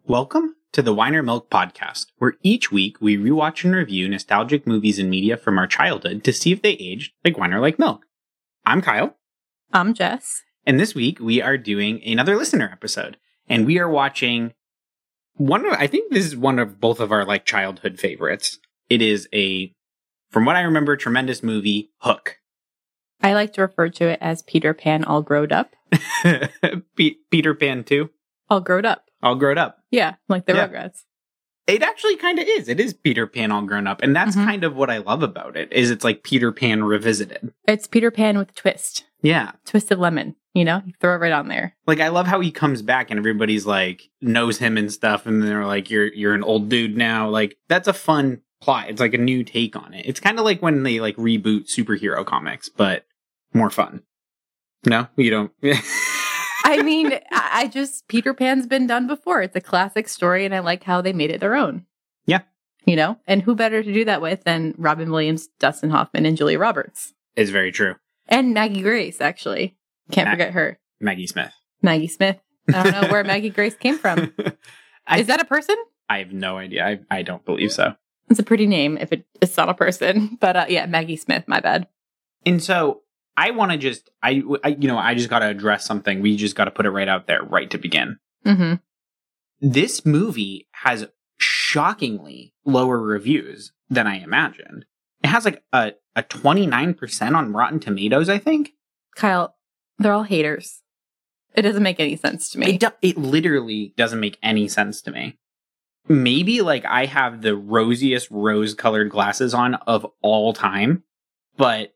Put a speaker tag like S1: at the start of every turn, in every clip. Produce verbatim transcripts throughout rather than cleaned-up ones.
S1: Welcome to the Winer Milk Podcast, where each week we rewatch and review nostalgic movies and media from our childhood to see if they aged like wine or like milk. I'm Kyle.
S2: I'm Jess.
S1: And this week we are doing another listener episode. And we are watching one of, I think this is one of both of our like childhood favorites. It is a, from what I remember, tremendous movie, Hook.
S2: I like to refer to it as Peter Pan all grown up.
S1: P- Peter Pan two?
S2: All grown up.
S1: All grown up.
S2: Yeah, like the
S1: Yeah.
S2: Rugrats.
S1: It actually kind of is. It is Peter Pan all grown up. And that's
S2: Mhm.
S1: kind of what I love about it, is it's like Peter Pan revisited.
S2: It's Peter Pan with a twist.
S1: Yeah.
S2: Twisted lemon, you know? You throw it right on there.
S1: Like, I love how he comes back and everybody's like, knows him and stuff. And they're like, you're, you're an old dude now. Like, that's a fun plot. It's like a new take on it. It's kind of like when they like reboot superhero comics, but more fun. No, you don't.
S2: I mean, I I just, Peter Pan's been done before. It's a classic story, and I like how they made it their own.
S1: Yeah.
S2: You know? And who better to do that with than Robin Williams, Dustin Hoffman, and Julia Roberts?
S1: It's very true.
S2: And Maggie Grace, actually. Can't
S1: Ma-
S2: forget her.
S1: Maggie Smith.
S2: Maggie Smith. I don't know where Maggie Grace came from.
S1: I,
S2: Is that a person?
S1: I have no idea. I, I don't believe so.
S2: It's a pretty name if it, it's not a person. But uh, yeah, Maggie Smith, my bad.
S1: And so I want to just, I, I, you know, I just got to address something. We just got to put it right out there, right to begin.
S2: Mm-hmm.
S1: This movie has shockingly lower reviews than I imagined. It has like a, a twenty-nine percent on Rotten Tomatoes, I think.
S2: Kyle, they're all haters. It doesn't make any sense to me.
S1: It, do- it literally doesn't make any sense to me. Maybe like I have the rosiest rose-colored glasses on of all time, but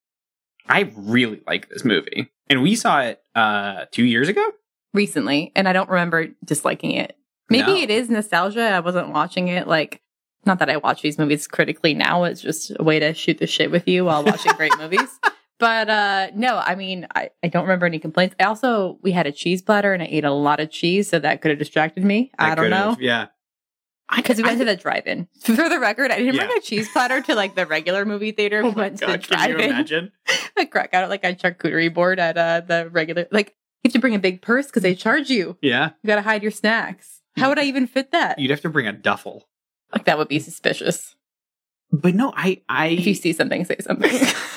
S1: I really like this movie. And we saw it uh, two years ago?
S2: Recently, and I don't remember disliking it. Maybe
S1: No.
S2: it is nostalgia. I wasn't watching it like, not that I watch these movies critically now. It's just a way to shoot the shit with you while watching great movies. But uh, no, I mean, I, I don't remember any complaints. I also, we had a cheese platter and I ate a lot of cheese, so that could have distracted me. I,
S1: I
S2: don't know.
S1: could've, Yeah.
S2: Because we
S1: I-
S2: went to the drive-in. For the record, I didn't
S1: Yeah.
S2: bring a cheese platter to like the regular movie theater.
S1: Oh
S2: We
S1: my
S2: went to
S1: God,
S2: the
S1: can you
S2: drive-in.
S1: imagine?
S2: I crack out like a charcuterie board at uh, the regular. Like, you have to bring a big purse because they charge you.
S1: Yeah.
S2: You got to hide your snacks. How would I even fit that?
S1: You'd have to bring a duffel.
S2: Like, that would be suspicious.
S1: But no, I... I
S2: If you see something, say something.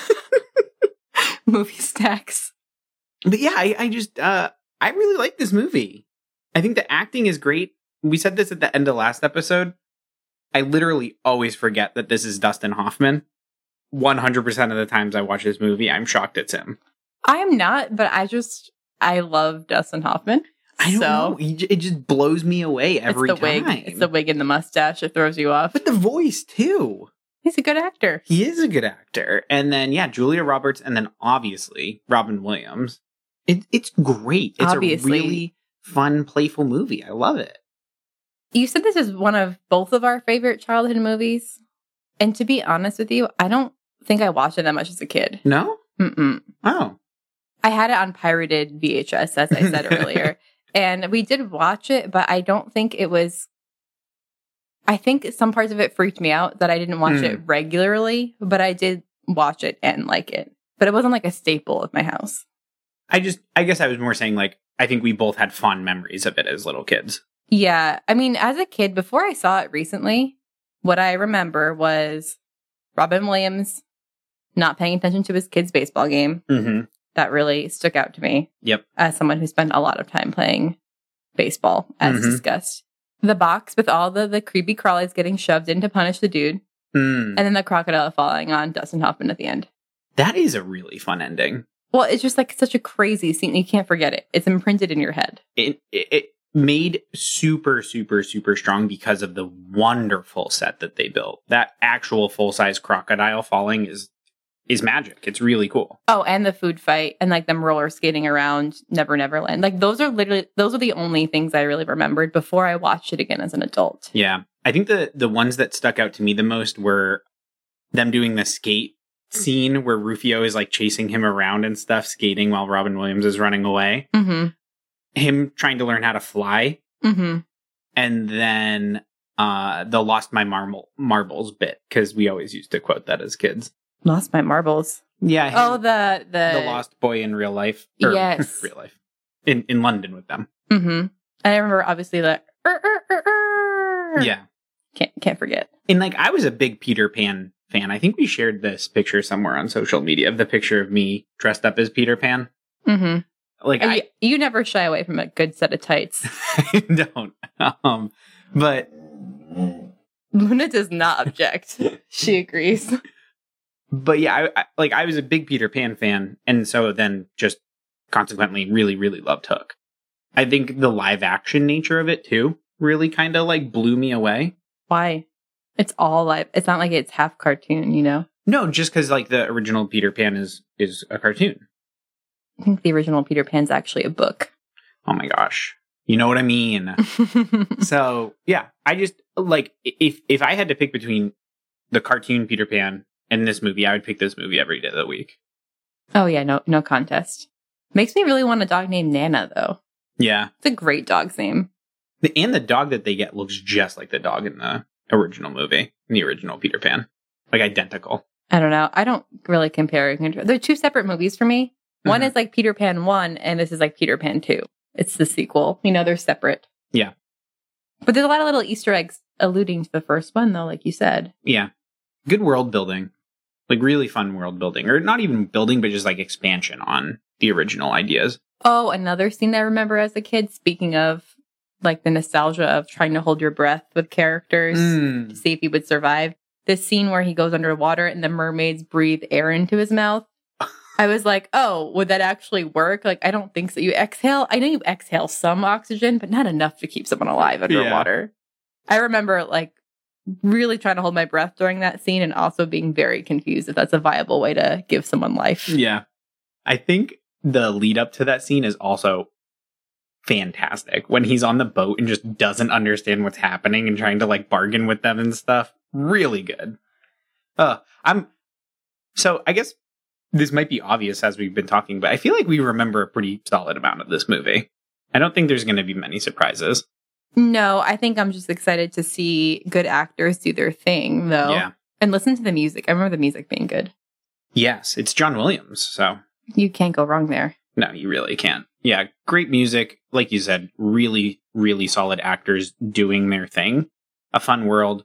S2: Movie snacks.
S1: But yeah, I, I just... Uh, I really like this movie. I think the acting is great. We said this at the end of last episode. I literally always forget that this is Dustin Hoffman. one hundred percent of the times I watch this movie, I'm shocked it's him.
S2: I am not, but I just, I love Dustin Hoffman.
S1: I don't
S2: so,
S1: know. He j- It just blows me away every
S2: it's the
S1: time.
S2: wig. It's the wig and the mustache that throws you off.
S1: But the voice, too.
S2: He's a good actor.
S1: He is a good actor. And then, yeah, Julia Roberts, and then obviously Robin Williams. It, it's great. It's
S2: Obviously.
S1: a really fun, playful movie. I love it.
S2: You said this is one of both of our favorite childhood movies. And to be honest with you, I don't think I watched it that much as a kid.
S1: No?
S2: Mm-mm.
S1: Oh.
S2: I had it on pirated V H S, as I said earlier. And we did watch it, but I don't think it was... I think some parts of it freaked me out that I didn't watch
S1: Hmm.
S2: it regularly, but I did watch it and like it. But it wasn't like a staple of my house.
S1: I just, I guess I was more saying, like, I think we both had fond memories of it as little kids.
S2: Yeah. I mean, as a kid, before I saw it recently, what I remember was Robin Williams not paying attention to his kid's baseball game.
S1: Mm-hmm.
S2: That really stuck out to me.
S1: Yep.
S2: As someone who spent a lot of time playing baseball, as
S1: Mhm.
S2: discussed. The box with all the, the creepy crawlies getting shoved in to punish the dude.
S1: Mm.
S2: And then the crocodile falling on Dustin Hoffman at the end.
S1: That is a really fun ending.
S2: Well, it's just like such a crazy scene. You can't forget it. It's imprinted in your head.
S1: It, it, it made super, super, super strong because of the wonderful set that they built. That actual full-size crocodile falling is is magic. It's really cool.
S2: Oh, and the food fight and like them roller skating around Never Never Land. Like those are literally, those are the only things I really remembered before I watched it again as an adult.
S1: Yeah. I think the, the ones that stuck out to me the most were them doing the skate scene where Rufio is like chasing him around and stuff, skating while Robin Williams is running away.
S2: Mm-hmm.
S1: Him trying to learn how to fly.
S2: Mm-hmm.
S1: And then uh, the Lost My Marble, Marbles bit, because we always used to quote that as kids.
S2: Lost my marbles.
S1: Yeah.
S2: Oh,
S1: him-
S2: the, the...
S1: the lost boy in real life. Or
S2: Yes.
S1: real life. In in London with them.
S2: Mm-hmm. And I remember obviously the er, er,
S1: Yeah.
S2: Can't can't forget.
S1: And like, I was a big Peter Pan fan. I think we shared this picture somewhere on social media of the picture of me dressed up as Peter Pan.
S2: Mm-hmm.
S1: Like,
S2: you,
S1: I
S2: you never shy away from a good set of tights.
S1: I don't. Um, but
S2: Luna does not object. She agrees.
S1: but yeah, I, I like I was a big Peter Pan fan, and so then just consequently really really loved Hook. I think the live action nature of it too really kind of like blew me away.
S2: Why? It's all live. It's not like it's half cartoon, you know?
S1: No, just because like the original Peter Pan is is a cartoon.
S2: I think the original Peter Pan's actually a book.
S1: Oh my gosh. You know what I mean? So, yeah, I just, like, if if I had to pick between the cartoon Peter Pan and this movie, I would pick this movie every day of the week.
S2: Oh, yeah, no no contest. Makes me really want a dog named Nana, though.
S1: Yeah.
S2: It's a great dog's name.
S1: The, and the dog that they get looks just like the dog in the original movie, in the original Peter Pan. Like, identical.
S2: I don't know. I don't really compare and contrast. They're two separate movies for me. One
S1: Mhm.
S2: is like Peter Pan one, and this is like Peter Pan two. It's the sequel. You know, they're separate.
S1: Yeah.
S2: But there's a lot of little Easter eggs alluding to the first one, though, like you said.
S1: Yeah. Good world building. Like, really fun world building. Or not even building, but just, like, expansion on the original ideas.
S2: Oh, another scene I remember as a kid, speaking of, like, the nostalgia of trying to hold your breath with characters
S1: Mm.
S2: to see if he would survive. This scene where he goes underwater and the mermaids breathe air into his mouth. I was like, oh, would that actually work? Like, I don't think so. You exhale. I know you exhale some oxygen, but not enough to keep someone alive underwater. Yeah. I remember, like, really trying to hold my breath during that scene and also being very confused if that's a viable way to give someone life.
S1: Yeah. I think the lead up to that scene is also fantastic. When he's on the boat and just doesn't understand what's happening and trying to, like, bargain with them and stuff. Really good. Uh, I'm... So, I guess... This might be obvious as we've been talking, but I feel like we remember a pretty solid amount of this movie. I don't think there's going to be many surprises.
S2: No, I think I'm just excited to see good actors do their thing, though.
S1: Yeah.
S2: And listen to the music. I remember the music being good.
S1: Yes, it's John Williams, so...
S2: You can't go wrong there.
S1: No, you really can't. Yeah, great music. Like you said, really, really solid actors doing their thing. A fun world.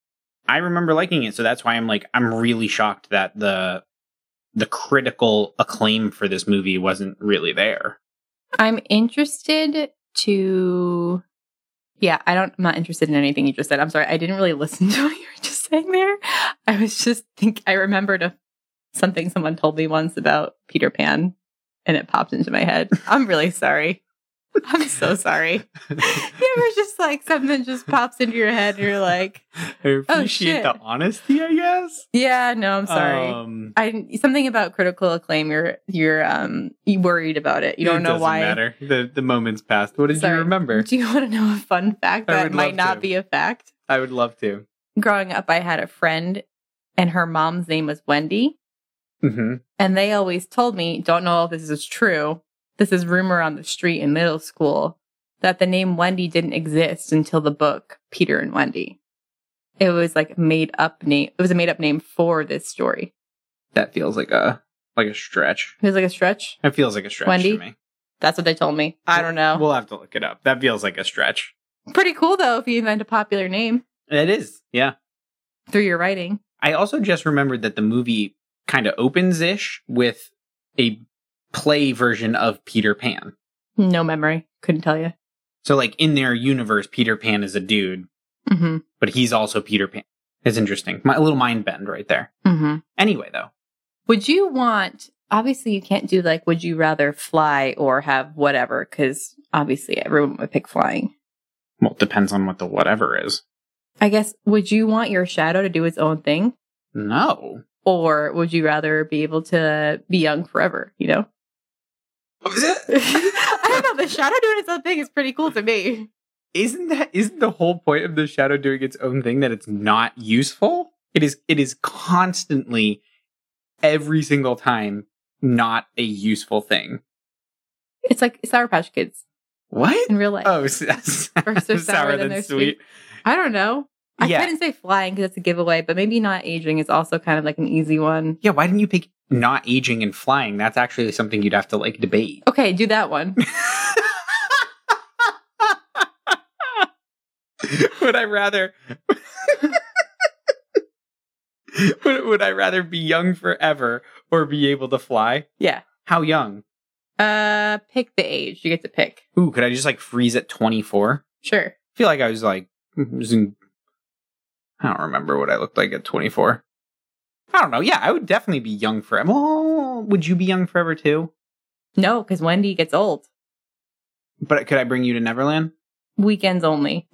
S1: I remember liking it, so that's why I'm like, I'm really shocked that the... the critical acclaim for this movie wasn't really there.
S2: I'm interested to... Yeah, I don't, I'm not interested in anything you just said. I'm sorry. I didn't really listen to what you were just saying there. I was just think I remembered a, something someone told me once about Peter Pan, and it popped into my head. I'm really sorry. I'm so sorry. You ever just like something just pops into your head and you're like,
S1: I appreciate
S2: oh,
S1: the honesty, I guess.
S2: Yeah, no, I'm sorry.
S1: Um,
S2: I something about critical acclaim. You're you're um you worried about it. You don't
S1: it
S2: know
S1: doesn't
S2: why.
S1: Matter. The the moment's passed. What did
S2: Sorry.
S1: you remember?
S2: Do you want to know a fun fact
S1: I
S2: that
S1: would
S2: might
S1: love
S2: not
S1: to.
S2: be a fact?
S1: I would love to.
S2: Growing up, I had a friend, and her mom's name was Wendy,
S1: Mm-hmm.
S2: and they always told me, "Don't know if this is true. This is rumor on the street in middle school." That the name Wendy didn't exist until the book Peter and Wendy. It was like made up name. It was a made up name for this story.
S1: That feels like a like a stretch.
S2: It was like a stretch.
S1: It feels like a stretch
S2: Wendy?
S1: to me.
S2: That's what they told me. I don't know.
S1: We'll have to look it up. That feels like a stretch.
S2: Pretty cool though if you invent a popular name
S1: It is, yeah.
S2: through your writing.
S1: I also just remembered that the movie kind of opens-ish with a play version of Peter Pan.
S2: No memory. Couldn't tell you.
S1: So, like, in their universe, Peter Pan is a dude,
S2: Mm-hmm.
S1: but he's also Peter Pan. It's interesting. My, a little mind bend right there.
S2: Mm-hmm.
S1: Anyway, though.
S2: Would you want, obviously you can't do like, would you rather fly or have whatever? Because obviously everyone would pick flying.
S1: Well, it depends on what the whatever is.
S2: I guess, would you want your shadow to do its own thing?
S1: No.
S2: Or would you rather be able to be young forever, you know? I don't know. The shadow doing its own thing is pretty cool to me.
S1: Isn't that isn't the whole point of the shadow doing its own thing that it's not useful? It is it is constantly, every single time, not a useful thing.
S2: It's like Sour Patch Kids
S1: What?
S2: in real life.
S1: Oh, s-
S2: Or so sour than they're sweet. I don't know. I
S1: Yeah.
S2: couldn't say flying because it's a giveaway, but maybe not aging is also kind of like an easy one.
S1: Yeah, why didn't you pick not aging and flying? That's actually something you'd have to, like, debate. Would I rather... would, would I rather be young forever or be able to fly?
S2: Yeah.
S1: How young?
S2: Uh, pick the age. You get to pick.
S1: Ooh, could I just like freeze at twenty-four?
S2: Sure.
S1: I feel like I was like... was in, I don't remember what I looked like at twenty-four. I don't know. Yeah, I would definitely be young forever. Oh, would you be young forever too?
S2: No, because Wendy gets old.
S1: But could I bring you to Neverland?
S2: Weekends only.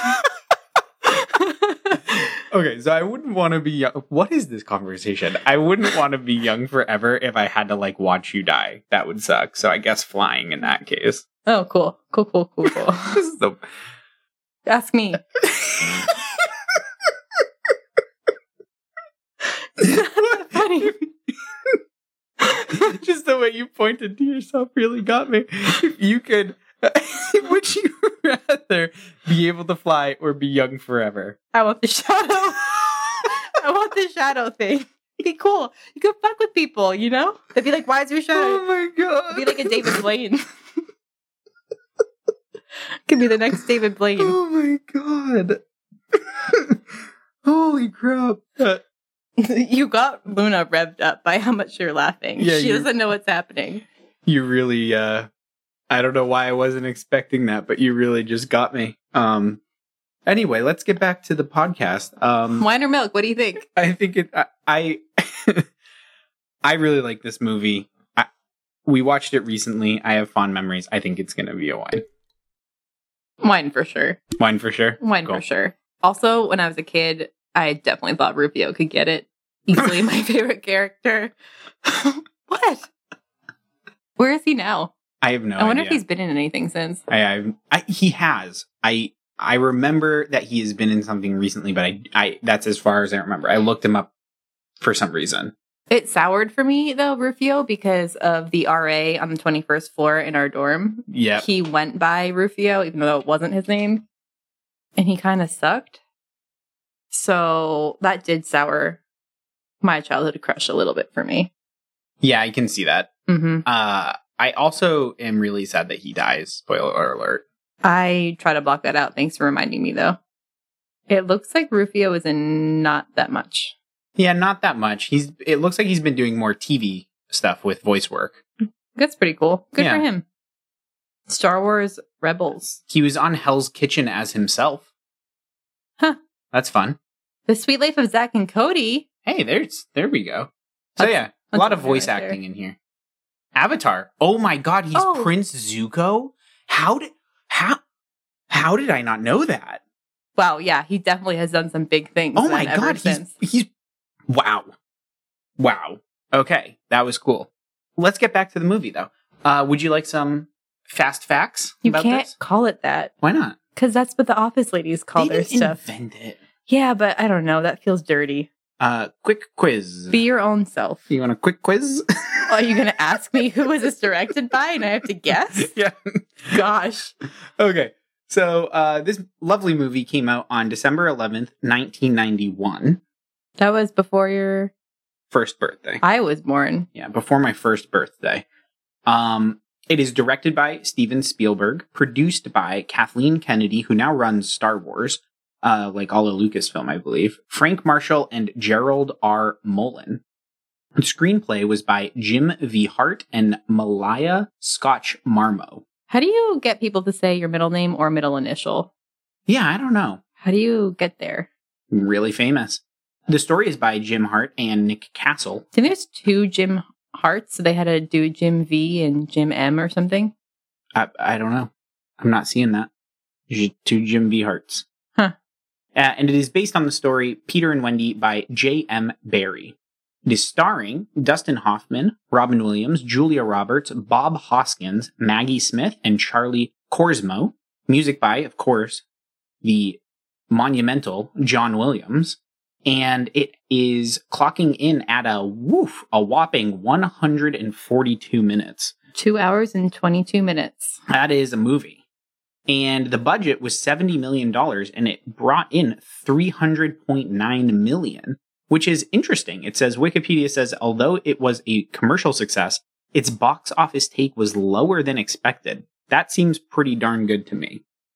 S1: Okay, so I wouldn't want to be young. What is this conversation? I wouldn't want to be young forever if I had to like watch you die. That would suck. So I guess flying in that case.
S2: Oh, cool. Cool, cool, cool, cool.
S1: This is the...
S2: Ask me. Funny.
S1: Just the way you pointed to yourself really got me. If you could, would you rather be able to fly or be young forever?
S2: I want the shadow. I want the shadow thing. It'd be cool. You could fuck with people, you know? They'd be like, why is your shadow?
S1: Oh my god.
S2: It'd be like a David Blaine. Could be the next David Blaine.
S1: Oh my god. Holy crap. Uh,
S2: You got Luna revved up by how much you're laughing.
S1: Yeah,
S2: she
S1: you-
S2: doesn't know what's happening.
S1: You really, uh, I don't know why I wasn't expecting that, but you really just got me. Um, anyway, let's get back to the podcast. Um,
S2: Wine or milk? What do you think?
S1: I think it, I, I, I really like this movie. I, we watched it recently. I have fond memories. I think it's going to be a wine.
S2: Wine for sure.
S1: Wine for sure.
S2: Wine
S1: Cool.
S2: for sure. Also, when I was a kid, I definitely thought Rufio could get it. Easily my favorite character. What? Where is he now?
S1: I have no
S2: I wonder
S1: idea.
S2: if he's been in anything since.
S1: I, I, I, he has. I, I remember that he has been in something recently, but I, I, that's as far as I remember. I looked him up for some reason.
S2: It soured for me, though, Rufio, because of the R A on the twenty-first floor in our dorm.
S1: Yeah.
S2: He went by Rufio, even though it wasn't his name. And he kind of sucked. So that did sour my childhood crush a little bit for me.
S1: Yeah, I can see that.
S2: Mm-hmm.
S1: Uh, I also am really sad that he dies. Spoiler alert.
S2: I try to block that out. Thanks for reminding me, though. It looks like Rufio is in not that much.
S1: Yeah, not that much. He's. It looks like he's been doing more T V stuff with voice work.
S2: That's pretty cool. Good
S1: Yeah.
S2: for him. Star Wars Rebels.
S1: He was on Hell's Kitchen as himself.
S2: Huh.
S1: That's fun.
S2: The Sweet Life of Zack and Cody.
S1: Hey, there's there we go. So
S2: That's-
S1: yeah, a
S2: that's
S1: lot of
S2: okay
S1: voice
S2: right there.
S1: acting in here. Avatar. Oh my god, he's
S2: Oh.
S1: Prince Zuko. How did how how did I not know that?
S2: Wow, yeah, he definitely has done some big things.
S1: Oh my
S2: then ever
S1: god, he's
S2: since.
S1: he's wow, wow. Okay, that was cool. Let's get back to the movie though. Uh, would you like some fast facts
S2: You
S1: about
S2: can't
S1: this?
S2: call it that
S1: Why not?
S2: because that's what the office ladies call
S1: They
S2: their
S1: didn't
S2: stuff.
S1: invent it.
S2: Yeah, but I don't know. That feels dirty.
S1: Uh, quick quiz.
S2: Be your own self.
S1: You want a quick quiz?
S2: Are you going to ask me who was this directed by and I have to guess?
S1: Yeah.
S2: Gosh.
S1: Okay. So uh, this lovely movie came out on December eleventh, nineteen ninety-one.
S2: That was before your...
S1: First birthday.
S2: I was born.
S1: Yeah, before my first birthday. Um, it is directed by Steven Spielberg, produced by Kathleen Kennedy, who now runs Star Wars, uh, like all of Lucasfilm, I believe, Frank Marshall, and Gerald R. Mullen. The screenplay was by Jim V. Hart and Malaya Scotch Marmo.
S2: How do you get people to say your middle name or middle initial?
S1: Yeah, I don't know.
S2: How do you get there?
S1: Really famous. The story is by Jim Hart and Nick Castle.
S2: I think there's two Jim Harts, so they had to do Jim V and Jim M or something.
S1: I, I don't know. I'm not seeing that. J- Two Jim V. Harts.
S2: Huh.
S1: Uh, and it is based on the story Peter and Wendy by J M. Barrie. It is starring Dustin Hoffman, Robin Williams, Julia Roberts, Bob Hoskins, Maggie Smith, and Charlie Korsmo. Music by, of course, the monumental John Williams. And it is clocking in at a woof, a whopping one hundred forty-two minutes.
S2: Two hours and twenty-two minutes.
S1: That is a movie. And the budget was seventy million dollars and it brought in three hundred point nine million dollars, which is interesting. It says, Wikipedia says, although it was a commercial success, its box office take was lower than expected. That seems pretty darn good to me.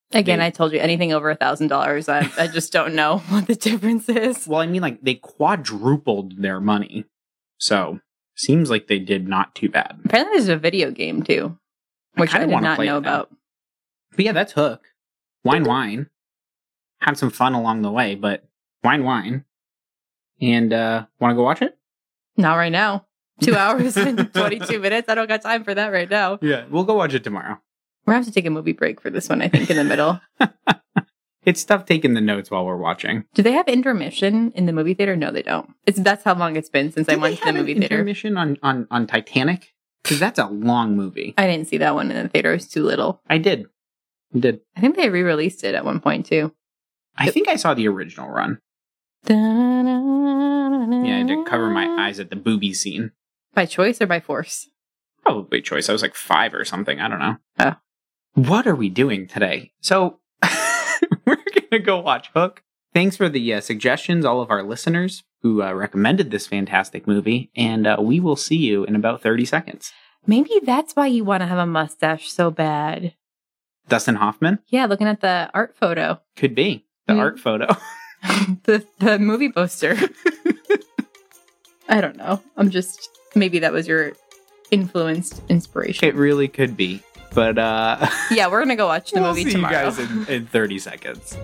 S2: Again,
S1: They-
S2: I told you anything over a thousand dollars. I I just don't know what the difference is.
S1: Well, I mean, like, they quadrupled their money. So, seems like they did not too bad.
S2: Apparently, there's a video game too, which I,
S1: kinda
S2: did
S1: wanna
S2: not
S1: play
S2: know
S1: it now.
S2: about.
S1: But yeah, that's Hook. Wine, wine. Had some fun along the way, but wine, wine. And, uh, want to go watch it?
S2: Not right now. Two hours and twenty-two minutes. I don't got time for that right now.
S1: Yeah, we'll go watch it tomorrow.
S2: We're gonna have to take a movie break for this one, I think, in the middle.
S1: It's tough taking the notes while we're watching.
S2: Do they have intermission in the movie theater? No, they don't. It's that's how long it's been since I
S1: Did
S2: went
S1: they
S2: to the
S1: have an
S2: movie theater.
S1: intermission on, on, on Titanic? Because that's a long movie.
S2: I didn't see that one in the theater. It was too little.
S1: I did. I did.
S2: I think they re-released it at one point too.
S1: I think I saw the original run. Yeah, I did cover my eyes at the booby scene.
S2: By choice or by force?
S1: Probably choice. I was like five or something. I don't know.
S2: Oh.
S1: What are we doing today? So, we're going to go watch Hook. Thanks for the uh, suggestions, all of our listeners who uh, recommended this fantastic movie. And uh, we will see you in about thirty seconds.
S2: Maybe that's why you want to have a mustache so bad.
S1: Dustin Hoffman?
S2: Yeah, looking at the art photo.
S1: Could be. The
S2: Mm.
S1: art photo.
S2: the the movie poster. I don't know. I'm just maybe that was your influenced inspiration.
S1: It really could be. But uh
S2: Yeah, we're gonna go watch the
S1: we'll
S2: movie
S1: see
S2: tomorrow.
S1: you guys in, in thirty seconds.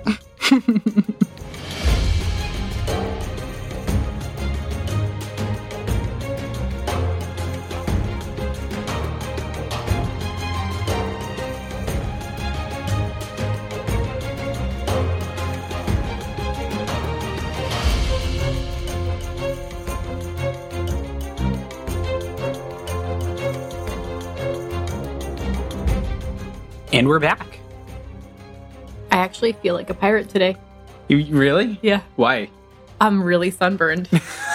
S1: And we're back.
S2: I actually feel like a pirate today.
S1: You really?
S2: Yeah.
S1: Why?
S2: I'm really sunburned.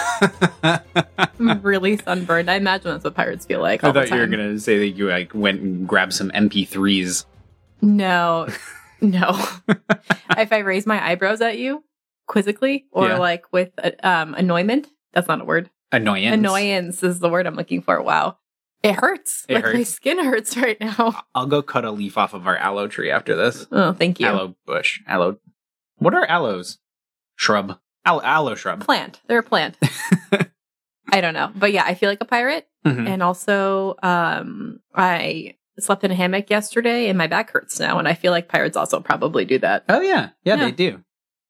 S2: I'm really sunburned. I imagine that's what pirates feel like all
S1: I thought
S2: the
S1: you were
S2: time.
S1: gonna say that you like went and grabbed some M P threes.
S2: No. No. If I raise my eyebrows at you quizzically or
S1: Yeah.
S2: like with uh, um annoyment, that's not a word.
S1: Annoyance.
S2: Annoyance is the word I'm looking for. Wow. It hurts.
S1: It
S2: like my
S1: hurts.
S2: skin hurts right now.
S1: I'll go cut a leaf off of our aloe tree after this.
S2: Oh, thank you.
S1: Aloe bush. Aloe. What are aloes? Shrub. Al- aloe shrub.
S2: Plant. They're a plant. I don't know. But yeah, I feel like a pirate.
S1: Mhm.
S2: And also, um, I slept in a hammock yesterday and my back hurts now. And I feel like pirates also probably do that.
S1: Oh yeah. yeah,
S2: Yeah.
S1: they do.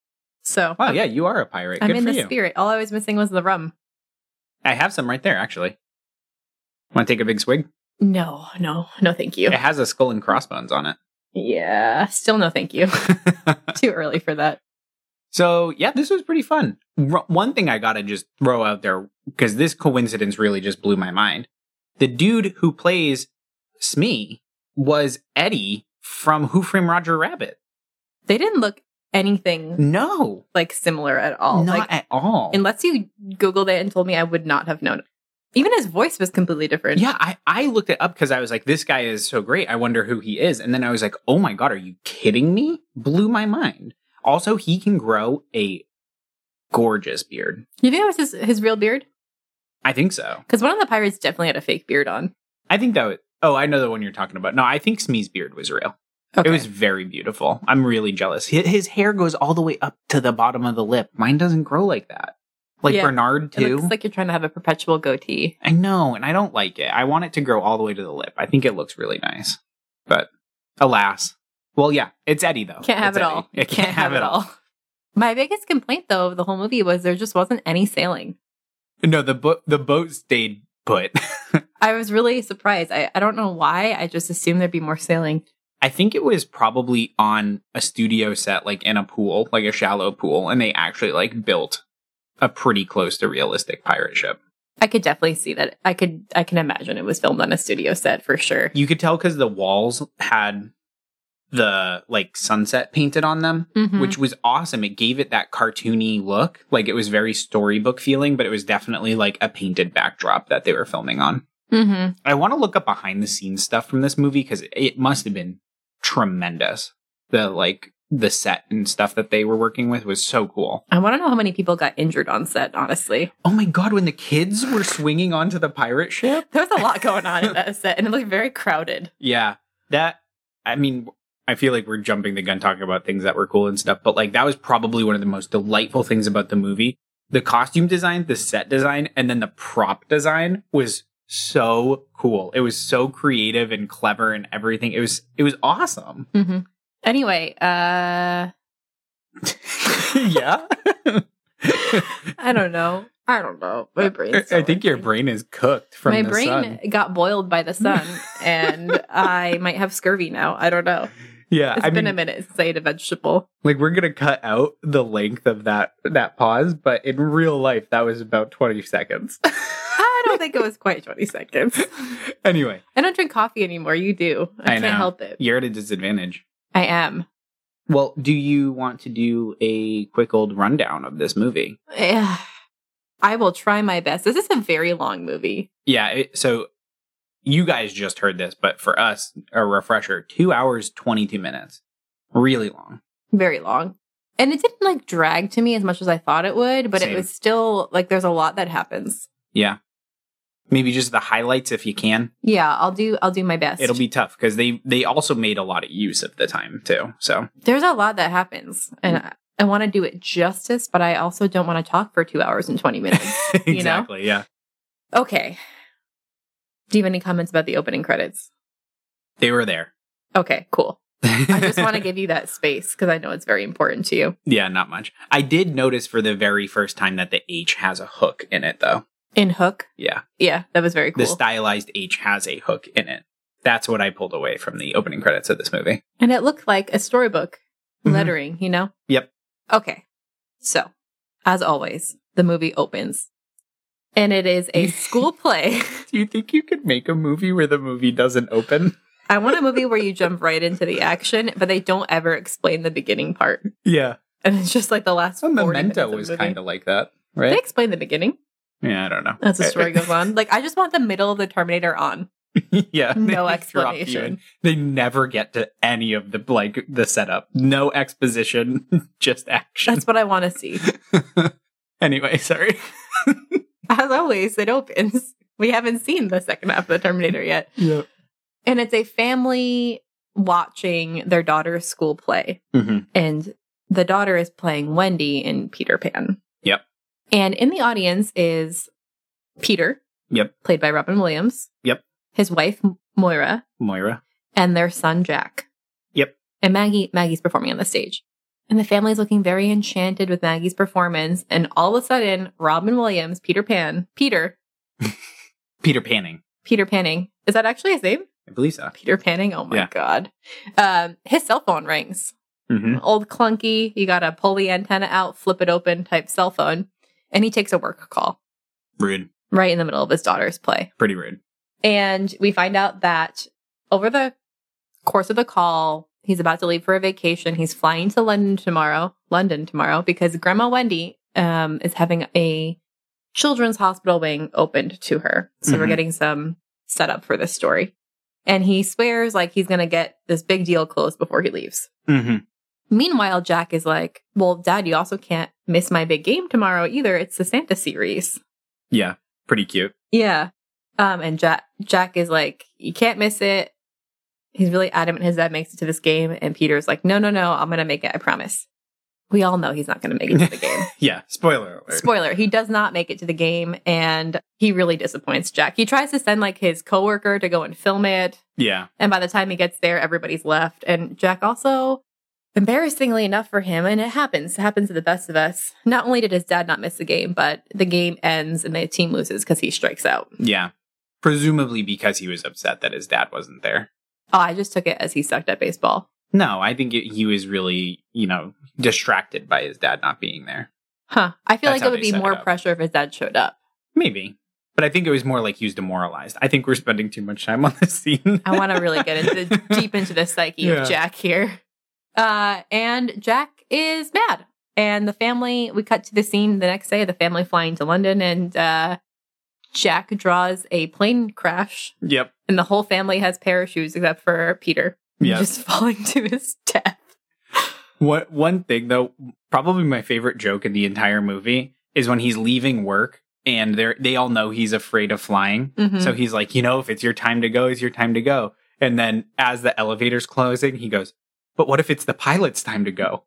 S2: So
S1: Wow,
S2: I'm,
S1: yeah, you are a pirate.
S2: I'm
S1: Good
S2: in
S1: for
S2: the
S1: you.
S2: spirit. All I was missing was the rum.
S1: I have some right there, actually. Want to take a big swig?
S2: No, no, no, thank you.
S1: It has a skull and crossbones on it.
S2: Yeah, still no, thank you. Too early for that.
S1: So, yeah, this was pretty fun. R- one thing I gotta just throw out there, because this coincidence really just blew my mind. The dude who plays Smee was Eddie from Who Framed Roger Rabbit.
S2: They didn't look anything
S1: No,
S2: like similar at all.
S1: not
S2: Like,
S1: at all.
S2: unless you Googled it and told me, I would not have known. Even his voice was completely different.
S1: Yeah, I, I looked it up because I was like, this guy is so great. I wonder who he is. And then I was like, oh my God, are you kidding me? Blew my mind. Also, he can grow a gorgeous beard.
S2: You think that was his, his real beard?
S1: I think so.
S2: Because one of the pirates definitely had a fake beard on.
S1: I think that was, oh, I know the one you're talking about. No, I think Smee's beard was real.
S2: Okay.
S1: It was very beautiful. I'm really jealous. His, his hair goes all the way up to the bottom of the lip. Mine doesn't grow like that. Like
S2: Yeah.
S1: Bernard,
S2: It
S1: too.
S2: looks like you're trying to have a perpetual goatee.
S1: I know, and I don't like it. I want it to grow all the way to the lip. I think it looks really nice. But alas. Well, yeah, it's Eddie, though.
S2: Can't have
S1: It's
S2: it
S1: Eddie.
S2: all.
S1: It can't, have, it all.
S2: My biggest complaint, though, of the whole movie was there just wasn't any sailing.
S1: No, the, bo- the boat stayed put.
S2: I was really surprised. I, I don't know why. I just assumed there'd be more sailing.
S1: I think it was probably on a studio set, like in a pool, like a shallow pool, and they actually like built a pretty close to realistic pirate ship.
S2: I could definitely see that. I could. I can imagine it was filmed on a studio set for sure.
S1: You could tell because the walls had the like sunset painted on them,
S2: Mhm.
S1: which was awesome. It gave it that cartoony look. Like it was very storybook feeling, but it was definitely like a painted backdrop that they were filming on.
S2: Mm-hmm.
S1: I want to look up behind the scenes stuff from this movie because it must have been tremendous. The like the set and stuff that they were working with was so cool.
S2: I want to know how many people got injured on set. Honestly,
S1: Oh my God, when the kids were swinging onto the pirate ship.
S2: there was a lot going on in that set, and it looked very crowded.
S1: Yeah, that, I mean, I feel like we're jumping the gun talking about things that were cool and stuff, but like that was probably one of the most delightful things about the movie. The costume design, the set design, and then the prop design was so cool. It was so creative and clever and everything. It was it was awesome.
S2: Mm-hmm. Anyway, uh
S1: yeah.
S2: I don't know. I don't know. My brain's
S1: I think your brain is cooked from
S2: My
S1: the
S2: brain
S1: sun.
S2: got boiled by the sun, and I might have scurvy now. I don't know.
S1: Yeah,
S2: It's
S1: I
S2: been
S1: mean,
S2: a minute since I ate a vegetable.
S1: like we're gonna cut out the length of that that pause, but in real life, that was about twenty seconds.
S2: I don't think it was quite twenty seconds.
S1: Anyway,
S2: I don't drink coffee anymore. You do. I,
S1: I
S2: can't
S1: know.
S2: help it.
S1: You're at a disadvantage.
S2: I am.
S1: Well, do you want to do a quick old rundown of this movie?
S2: Eh, I will try my best. This is a very long movie.
S1: Yeah, it, so you guys just heard this, but for us, a refresher, two hours, twenty-two minutes. Really long.
S2: Very long. And it didn't like drag to me as much as I thought it would, but
S1: Same.
S2: it was still like there's a lot that happens.
S1: Yeah. Maybe just the highlights if you can.
S2: Yeah, I'll do I'll do my best.
S1: It'll be tough because they, they also made a lot of use of the time too. So
S2: There's a lot that happens. And I, I want to do it justice, but I also don't want to talk for two hours and twenty minutes. You
S1: exactly, yeah.
S2: know? Okay. Do you have any comments about the opening credits?
S1: They were there.
S2: Okay, cool. I just want to give you that space because I know it's very important to you.
S1: Yeah, not much. I did notice for the very first time that the H has a hook in it, though.
S2: In Hook?
S1: Yeah.
S2: Yeah, that was very cool.
S1: The stylized H has a hook in it. That's what I pulled away from the opening credits of this movie.
S2: And it looked like a storybook
S1: Mhm.
S2: lettering, you know?
S1: Yep.
S2: Okay. So, as always, the movie opens. And it is a school play.
S1: Do you think you could make a movie where the movie doesn't open?
S2: I want a movie where you jump right into the action, but they don't ever explain the beginning part.
S1: Yeah.
S2: And it's just like the last
S1: Well,
S2: forty
S1: Memento
S2: minutes
S1: was
S2: of the movie.
S1: kind of like that,
S2: They
S1: right?
S2: explain the beginning.
S1: Yeah, I don't know.
S2: As the story goes on. Like, I just want the middle of the Terminator on.
S1: Yeah.
S2: No
S1: they drop you
S2: explanation.
S1: in. They never get to any of the like the setup. No exposition, just action.
S2: That's what I want to see.
S1: Anyway, sorry.
S2: As always, it opens. We haven't seen the second half of the Terminator yet.
S1: Yep.
S2: And it's a family watching their daughter's school play.
S1: Mm-hmm.
S2: And the daughter is playing Wendy in Peter Pan.
S1: Yep.
S2: And in the audience is Peter,
S1: Yep.
S2: played by Robin Williams.
S1: Yep.
S2: His wife, Moira,
S1: Moira.
S2: and their son, Jack.
S1: Yep.
S2: And Maggie, Maggie's performing on the stage. And the family's looking very enchanted with Maggie's performance. And all of a sudden, Robin Williams, Peter Pan, Peter,
S1: Peter Panning.
S2: Peter Panning. Is that actually his name?
S1: I believe so.
S2: Peter Panning? Oh my
S1: Yeah.
S2: God. Um, his cell phone rings.
S1: Mm-hmm.
S2: Old clunky. You got to pull the antenna out, flip it open type cell phone. And he takes a work call
S1: Rude.
S2: right in the middle of his daughter's play.
S1: Pretty rude.
S2: And we find out that over the course of the call, he's about to leave for a vacation. He's flying to London tomorrow, London tomorrow, because Grandma Wendy um, is having a children's hospital wing opened to her. So
S1: Mhm.
S2: we're getting some setup for this story. And he swears like he's going to get this big deal closed before he leaves.
S1: Mm-hmm.
S2: Meanwhile, Jack is like, well, Dad, you also can't miss my big game tomorrow either. It's the Santa series.
S1: Yeah. Pretty cute.
S2: Yeah. Um, and Jack, Jack is like, you can't miss it. He's really adamant his dad makes it to this game. And Peter's like, no, no, no, I'm going to make it. I promise. We all know he's not going to make it to the game.
S1: Yeah. Spoiler alert.
S2: Spoiler, he does not make it to the game. And he really disappoints Jack. He tries to send like his coworker to go and film it.
S1: Yeah.
S2: And by the time he gets there, everybody's left. And Jack also, embarrassingly enough for him, and it happens, it happens to the best of us. Not only did his dad not miss the game, but the game ends and the team loses because he strikes out.
S1: Yeah. Presumably because he was upset that his dad wasn't there.
S2: Oh, I just took it as he sucked at baseball.
S1: No, I think it, he was really, you know, distracted by his dad not being there.
S2: Huh. I feel
S1: That's
S2: like
S1: how
S2: it would
S1: they
S2: be
S1: set it
S2: more
S1: up.
S2: pressure if his dad showed up.
S1: Maybe. But I think it was more like he was demoralized. I think we're spending too much time on this scene.
S2: I want to really get into deep into the psyche
S1: Yeah.
S2: of Jack here. Uh, and Jack is mad. And the family, we cut to the scene the next day, the family flying to London, and uh, Jack draws a plane crash,
S1: Yep.
S2: and the whole family has parachutes except for Peter.
S1: Yep.
S2: Just falling to his death.
S1: What one thing though, probably my favorite joke in the entire movie is when he's leaving work and they are they all know he's afraid of flying.
S2: Mhm.
S1: So he's like, you know, if it's your time to go, it's your time to go. And then as the elevator's closing, he goes, but what if it's the pilot's time to go?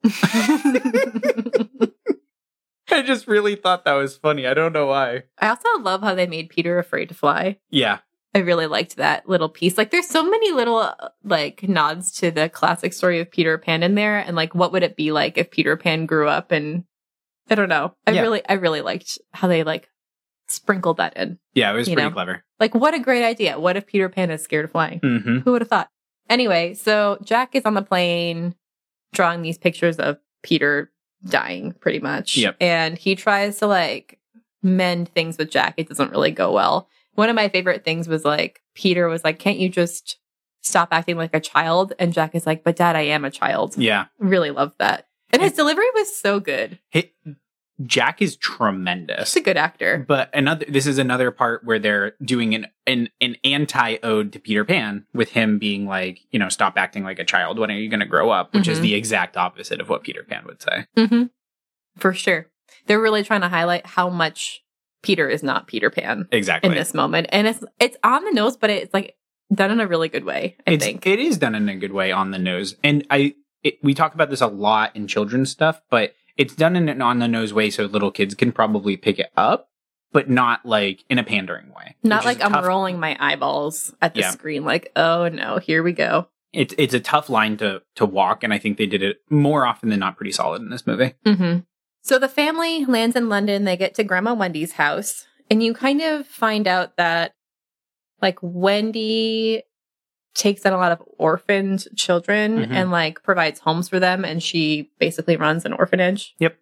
S1: I just really thought that was funny. I don't know why.
S2: I also love how they made Peter afraid to fly.
S1: Yeah.
S2: I really liked that little piece. Like, there's so many little, uh, like, nods to the classic story of Peter Pan in there. And, like, what would it be like if Peter Pan grew up? And I don't know. I
S1: Yeah.
S2: really, I really liked how they, like, sprinkled that in.
S1: Yeah, it was
S2: You
S1: pretty
S2: know?
S1: clever.
S2: Like, what a great idea. What if Peter Pan is scared of flying?
S1: Mm-hmm.
S2: Who would have thought? Anyway, so Jack is on the plane drawing these pictures of Peter dying, pretty much.
S1: Yep.
S2: And he tries to, like, mend things with Jack. It doesn't really go well. One of my favorite things was, like, Peter was like, can't you just stop acting like a child? And Jack is like, but Dad, I am a child.
S1: Yeah.
S2: Really loved that. And his delivery was so good.
S1: Hey, Jack is tremendous.
S2: He's a good actor.
S1: But another, this is another part where they're doing an an, an anti-ode to Peter Pan with him being like, you know, stop acting like a child. When are you going to grow up? Which
S2: Mhm.
S1: is the exact opposite of what Peter Pan would say.
S2: Mm-hmm. For sure. They're really trying to highlight how much Peter is not Peter Pan
S1: Exactly.
S2: in this moment. And it's it's on the nose, but it's like done in a really good way, I
S1: It's,
S2: think.
S1: it is done in a good way on the nose. And I it, we talk about this a lot in children's stuff, but it's done in an on the nose way so little kids can probably pick it up, but not like in a pandering way.
S2: Not
S1: which is
S2: like I'm
S1: tough-
S2: rolling my eyeballs at the
S1: Yeah.
S2: screen like, oh no, here we go.
S1: It's it's a tough line to to walk, and I think they did it more often than not pretty solid in this movie.
S2: Mm-hmm. So the family lands in London. They get to Grandma Wendy's house. And you kind of find out that, like, Wendy takes in a lot of orphaned children
S1: Mhm.
S2: and, like, provides homes for them. And she basically runs an orphanage.
S1: Yep.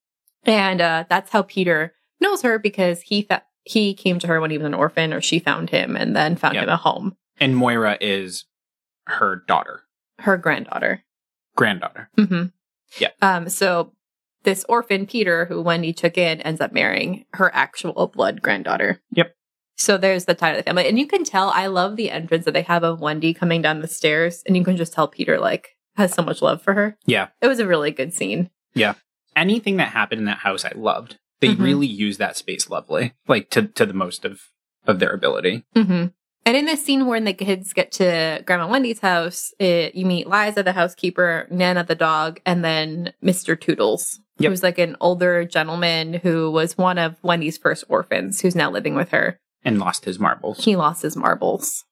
S2: And uh, that's how Peter knows her, because he fa- he came to her when he was an orphan, or she found him and then found
S1: Yep.
S2: him a home.
S1: And Moira is her daughter,
S2: Her granddaughter.
S1: granddaughter.
S2: Mm-hmm.
S1: Yeah.
S2: Um, so this orphan, Peter, who Wendy took in, ends up marrying her actual blood granddaughter.
S1: Yep.
S2: So there's the tie of the family. And you can tell, I love the entrance that they have of Wendy coming down the stairs. And you can just tell Peter, like, has so much love for her.
S1: Yeah.
S2: It was a really good scene.
S1: Anything that happened in that house, I loved. They
S2: Mhm.
S1: really used that space lovely, like to to the most of of their ability.
S2: Mm-hmm. And in this scene when the kids get to Grandma Wendy's house, it, you meet Liza, the housekeeper, Nana, the dog, and then Mister Toodles,
S1: Yep.
S2: who's like an older gentleman who was one of Wendy's first orphans, who's now living with her.
S1: And lost his marbles.
S2: He lost his marbles.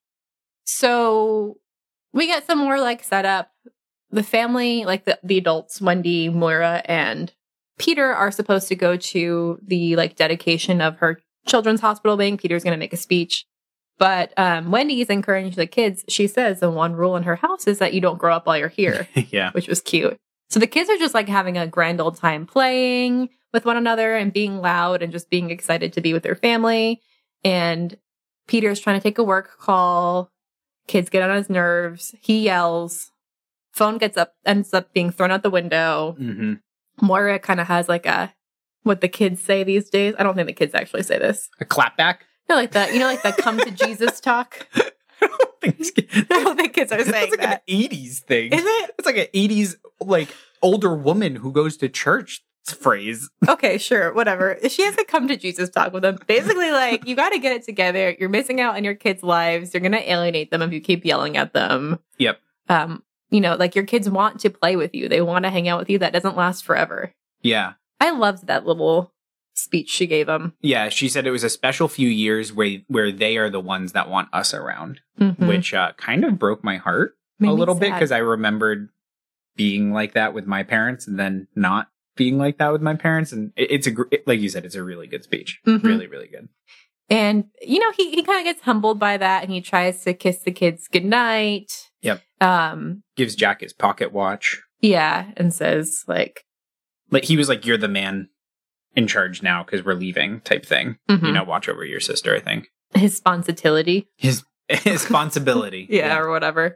S2: So we get some more like setup. The family, like the, the adults, Wendy, Moira, and Peter are supposed to go to the like dedication of her children's hospital wing. Peter's going to make a speech. But um, Wendy's encouraging the kids. She says the one rule in her house is that you don't grow up while you're here,
S1: Yeah.
S2: which was cute. So the kids are just like having a grand old time playing with one another and being loud and just being excited to be with their family. And Peter's trying to take a work call. Kids get on his nerves. He yells. Phone gets up, ends up being thrown out the window.
S1: Mm-hmm.
S2: Moira kind of has like a, what the kids say these days. I don't think the kids actually say this.
S1: A clapback.
S2: No, like that, you know, like the come to Jesus talk.
S1: I don't think it's-
S2: I don't think kids are
S1: That's
S2: saying
S1: like
S2: that.
S1: an eighties thing.
S2: Is it?
S1: It's like an eighties like older woman who goes to church phrase.
S2: Okay, sure, whatever. She has to come to Jesus talk with them. Basically, like, you got to get it together. You're missing out on your kids' lives. You're going to alienate them if you keep yelling at them.
S1: Yep.
S2: Um, you know, like your kids want to play with you. They want to hang out with you. That doesn't last forever.
S1: Yeah.
S2: I loved that little speech she gave them.
S1: Yeah, she said it was a special few years where where they are the ones that want us around,
S2: Mhm.
S1: which uh, kind of broke my heart
S2: Made
S1: a
S2: me
S1: little bit
S2: sad.
S1: because I remembered being like that with my parents and then not being like that with my parents. And it, it's a gr- it, like you said, it's a really good speech.
S2: Mhm.
S1: Really, really good.
S2: And, you know, he, he kind of gets humbled by that and he tries to kiss the kids goodnight.
S1: Yep.
S2: Um,
S1: Gives Jack his pocket watch.
S2: yeah. And says, like,
S1: Like he was like, "You're the man in charge now because we're leaving," type thing.
S2: mhm.
S1: You know, watch over your sister. I think
S2: his sponsibility.
S1: his his responsibility.
S2: yeah, or whatever.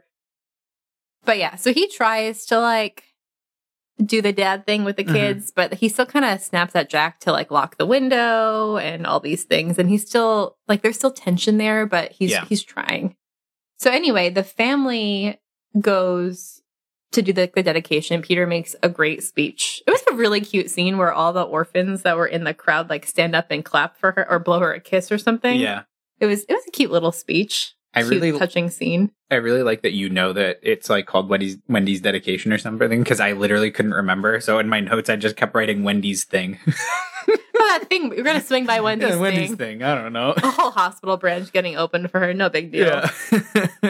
S2: But yeah, so he tries to like do the dad thing with the
S1: Mhm.
S2: kids, but he still kind of snaps at Jack to like lock the window and all these things. And he's still like, there's still tension there, but he's
S1: Yeah.
S2: he's trying. So anyway, the family goes to do the, the dedication. Peter makes a great speech. It was a really cute scene where all the orphans that were in the crowd like stand up and clap for her or blow her a kiss or something.
S1: Yeah.
S2: It was it was a cute little speech.
S1: I
S2: cute,
S1: really
S2: touching scene.
S1: I really like that you know that it's like called Wendy's Wendy's dedication or something, because I literally couldn't remember. So in my notes, I just kept writing Wendy's thing.
S2: Oh, that thing. We're going to swing by Wendy's,
S1: yeah,
S2: thing.
S1: Wendy's thing. I don't know.
S2: A whole hospital branch getting opened for her. No big deal.
S1: Yeah.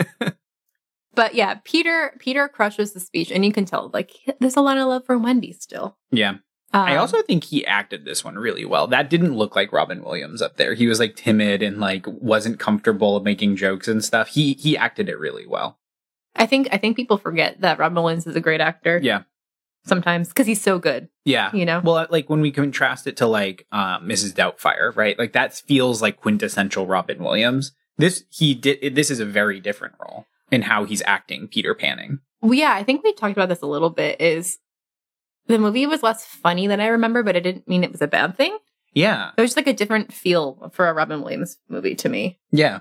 S2: But yeah, Peter Peter crushes the speech, and you can tell, like, there's a lot of love for Wendy still.
S1: Yeah.
S2: Um,
S1: I also think he acted this one really well. That didn't look like Robin Williams up there. He was like timid and like wasn't comfortable making jokes and stuff. He he acted it really well.
S2: I think I think people forget that Robin Williams is a great actor.
S1: Yeah.
S2: Sometimes, because he's so good.
S1: Yeah.
S2: You know?
S1: Well, like when we contrast it to like um, Missus Doubtfire, right? Like that feels like quintessential Robin Williams. This he did. This is a very different role in how he's acting Peter Panning.
S2: Well, yeah, I think we talked about this a little bit. Is the movie was less funny than I remember, but it didn't mean it was a bad thing.
S1: Yeah.
S2: It was just like a different feel for a Robin Williams movie to me.
S1: Yeah.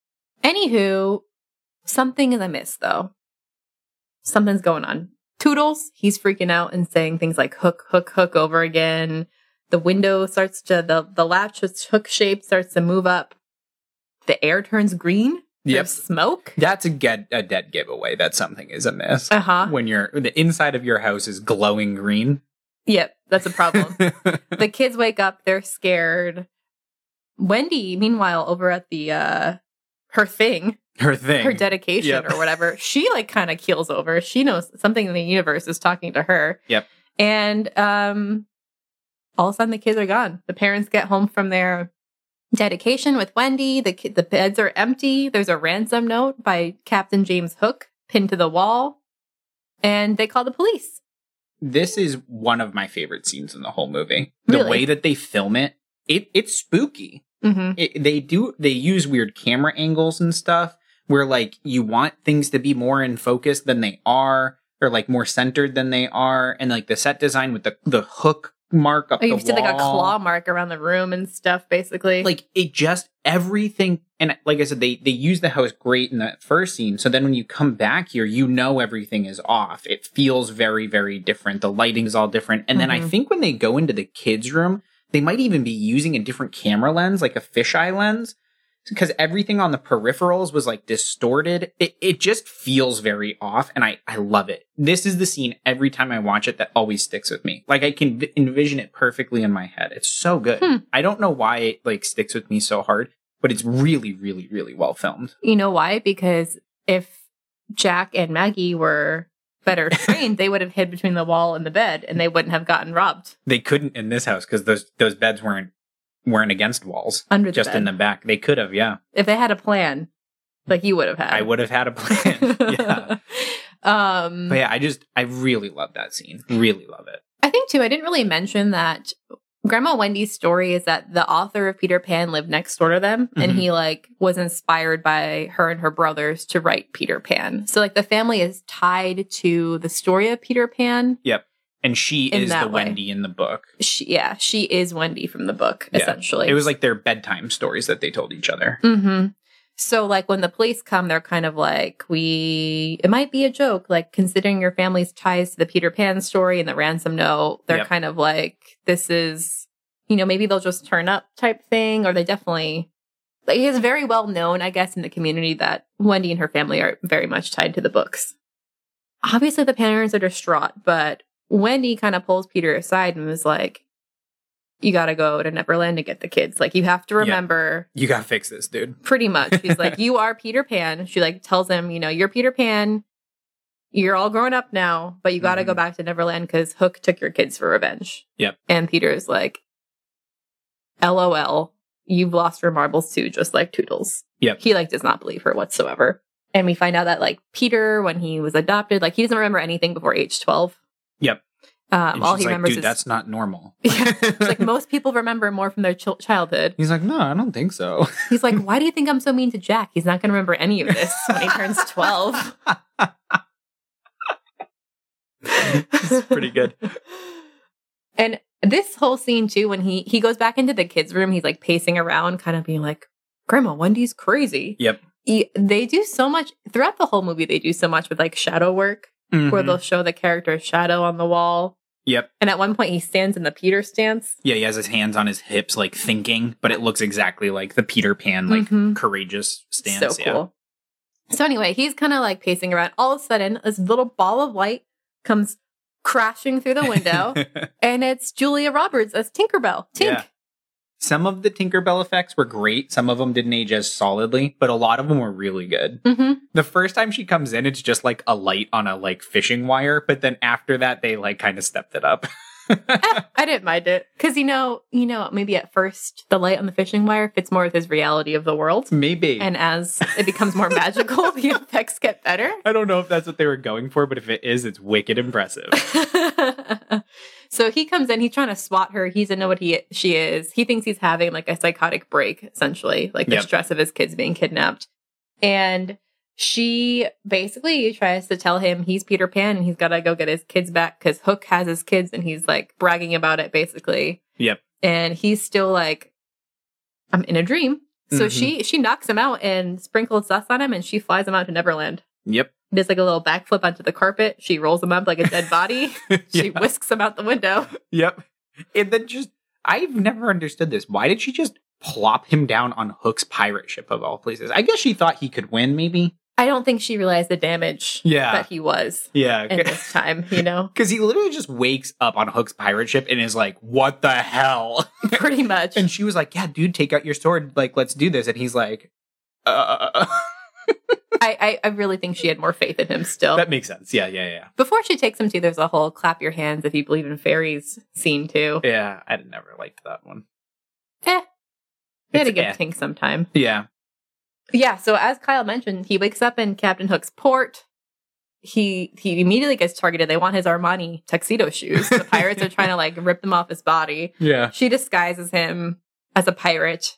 S2: Anywho, something is amiss though. Something's going on. Toodles, he's freaking out and saying things like hook, hook, hook over again. The window starts to, the, the latch hook shape starts to move up. The air turns green.
S1: Yep.
S2: There's smoke.
S1: That's a get a dead giveaway that something is amiss.
S2: Uh-huh.
S1: When you're the inside of your house is glowing green.
S2: Yep, that's a problem. The kids wake up, they're scared. Wendy, meanwhile, over at the uh her thing,
S1: her thing,
S2: her dedication
S1: yep.
S2: or whatever, she like kind of keels over. She knows something in the universe is talking to her.
S1: Yep.
S2: And um all of a sudden the kids are gone. The parents get home from their dedication with Wendy. The ki- the beds are empty. There's a ransom note by Captain James Hook pinned to the wall, and they call the police.
S1: This is one of my favorite scenes in the whole movie. The
S2: Really?
S1: way that they film it, it it's spooky.
S2: Mm-hmm.
S1: It, they do they use weird camera angles and stuff where like you want things to be more in focus than they are, or like more centered than they are, and like the set design with the the hook mark up
S2: Oh, you
S1: the
S2: did
S1: wall.
S2: like a claw mark around the room and stuff, basically.
S1: Like it just everything, and like I said, they they use the house great in that first scene. So then when you come back here, you know everything is off. It feels very very different. The lighting's all different, and then
S2: Mm-hmm.
S1: I think when they go into the kids' room, they might even be using a different camera lens, like a fisheye lens, because everything on the peripherals was like distorted. It it just feels very off, and I I love it. This is the scene every time I watch it that always sticks with me. Like I can v- envision it perfectly in my head. It's so good.
S2: Hmm.
S1: I don't know why it like sticks with me so hard, but it's really really really well filmed.
S2: You know why? Because if Jack and Maggie were better trained, they would have hid between the wall and the bed, and they wouldn't have gotten robbed.
S1: They couldn't in this house because those those beds weren't weren't against walls.
S2: Under the
S1: just
S2: bed.
S1: in the back. They could have, yeah.
S2: If they had a plan, like you would have had.
S1: I would have had a plan. Yeah.
S2: um,
S1: But yeah, I just I really love that scene. Really love it.
S2: I think too, I didn't really mention that Grandma Wendy's story is that the author of Peter Pan lived next door to them, and
S1: Mhm.
S2: he like was inspired by her and her brothers to write Peter Pan. So like the family is tied to the story of Peter Pan.
S1: Yep. And she
S2: In
S1: is the
S2: that way.
S1: Wendy in the book.
S2: She, yeah, she is Wendy from the book,
S1: Yeah.
S2: essentially.
S1: It was like their bedtime stories that they told each other.
S2: Mm-hmm. So, like, when the police come, they're kind of like, we, it might be a joke, like, considering your family's ties to the Peter Pan story and the ransom note, they're
S1: Yep.
S2: kind of like, this is, you know, maybe they'll just turn up type thing, or they definitely, like, it's very well known, I guess, in the community that Wendy and her family are very much tied to the books. Obviously, the parents are distraught, but Wendy kind of pulls Peter aside and was like, you got to go to Neverland to get the kids. Like, you have to remember.
S1: You gotta fix this, dude.
S2: Pretty much. She's like, you are Peter Pan. She like tells him, you know, you're Peter Pan. You're all grown up now, but you got to
S1: Mhm.
S2: go back to Neverland because Hook took your kids for revenge.
S1: Yep.
S2: And Peter's like, LOL, you've lost your marbles too, just like Toodles.
S1: Yep.
S2: He like does not believe her whatsoever. And we find out that like Peter, when he was adopted, like he doesn't remember anything before age twelve.
S1: Yep.
S2: Um,
S1: And
S2: all
S1: she's
S2: he
S1: like,
S2: remembers
S1: dude,
S2: is
S1: that's not normal.
S2: yeah. It's like most people remember more from their ch- childhood.
S1: He's like, no, I don't think so.
S2: He's like, why do you think I'm so mean to Jack? He's not going to remember any of this when he turns twelve.
S1: It's pretty good.
S2: And this whole scene too, when he he goes back into the kids' room, he's like pacing around, kind of being like, Grandma, Wendy's crazy.
S1: Yep.
S2: He, they do so much throughout the whole movie. They do so much with like shadow work, where
S1: Mhm.
S2: they'll show the character's shadow on the wall.
S1: Yep.
S2: And at one point, he stands in the Peter stance.
S1: Yeah, he has his hands on his hips, like thinking, but it looks exactly like the Peter Pan, like
S2: Mhm.
S1: courageous stance.
S2: So
S1: Yeah.
S2: cool. So anyway, he's kind of like pacing around. All of a sudden, this little ball of light comes crashing through the window, and it's Julia Roberts as Tinkerbell. Tink.
S1: Yeah. Some of the Tinkerbell effects were great. Some of them didn't age as solidly, but a lot of them were really good.
S2: Mm-hmm.
S1: The first time she comes in, it's just like a light on a like fishing wire, but then after that, they like kind of stepped it up.
S2: eh, I didn't mind it because you know, you know, maybe at first the light on the fishing wire fits more with his reality of the world.
S1: Maybe,
S2: and as it becomes more magical, the effects get better.
S1: I don't know if that's what they were going for, but if it is, it's wicked impressive.
S2: So he comes in, he's trying to swat her. He doesn't know what he she is. He thinks he's having like a psychotic break, essentially, like the
S1: Yep.
S2: stress of his kids being kidnapped. And she basically tries to tell him he's Peter Pan and he's got to go get his kids back because Hook has his kids and he's like bragging about it, basically.
S1: Yep.
S2: And he's still like, I'm in a dream. So
S1: Mhm.
S2: she she knocks him out and sprinkles dust on him and she flies him out to Neverland.
S1: Yep.
S2: Does like a little backflip onto the carpet. She rolls him up like a dead body. She
S1: Yeah.
S2: whisks him out the window.
S1: Yep. And then just, I've never understood this. Why did she just plop him down on Hook's pirate ship of all places? I guess she thought he could win, maybe?
S2: I don't think she realized the damage
S1: Yeah.
S2: that he was
S1: Yeah.
S2: in this time, you know?
S1: Because he literally just wakes up on Hook's pirate ship and is like, what the hell?
S2: Pretty much.
S1: And she was like, yeah, dude, take out your sword. Like, let's do this. And he's like, uh.
S2: I, I, I really think she had more faith in him still.
S1: That makes sense. Yeah, yeah, yeah.
S2: Before she takes him to, there's a whole clap your hands if you believe in fairies scene too.
S1: Yeah, I never liked that one.
S2: Eh. They had to
S1: It's
S2: give
S1: eh.
S2: Tink some time.
S1: Yeah.
S2: Yeah, so as Kyle mentioned, he wakes up in Captain Hook's port. He he immediately gets targeted. They want his Armani tuxedo shoes. The pirates are trying to like rip them off his body.
S1: Yeah.
S2: She disguises him as a pirate.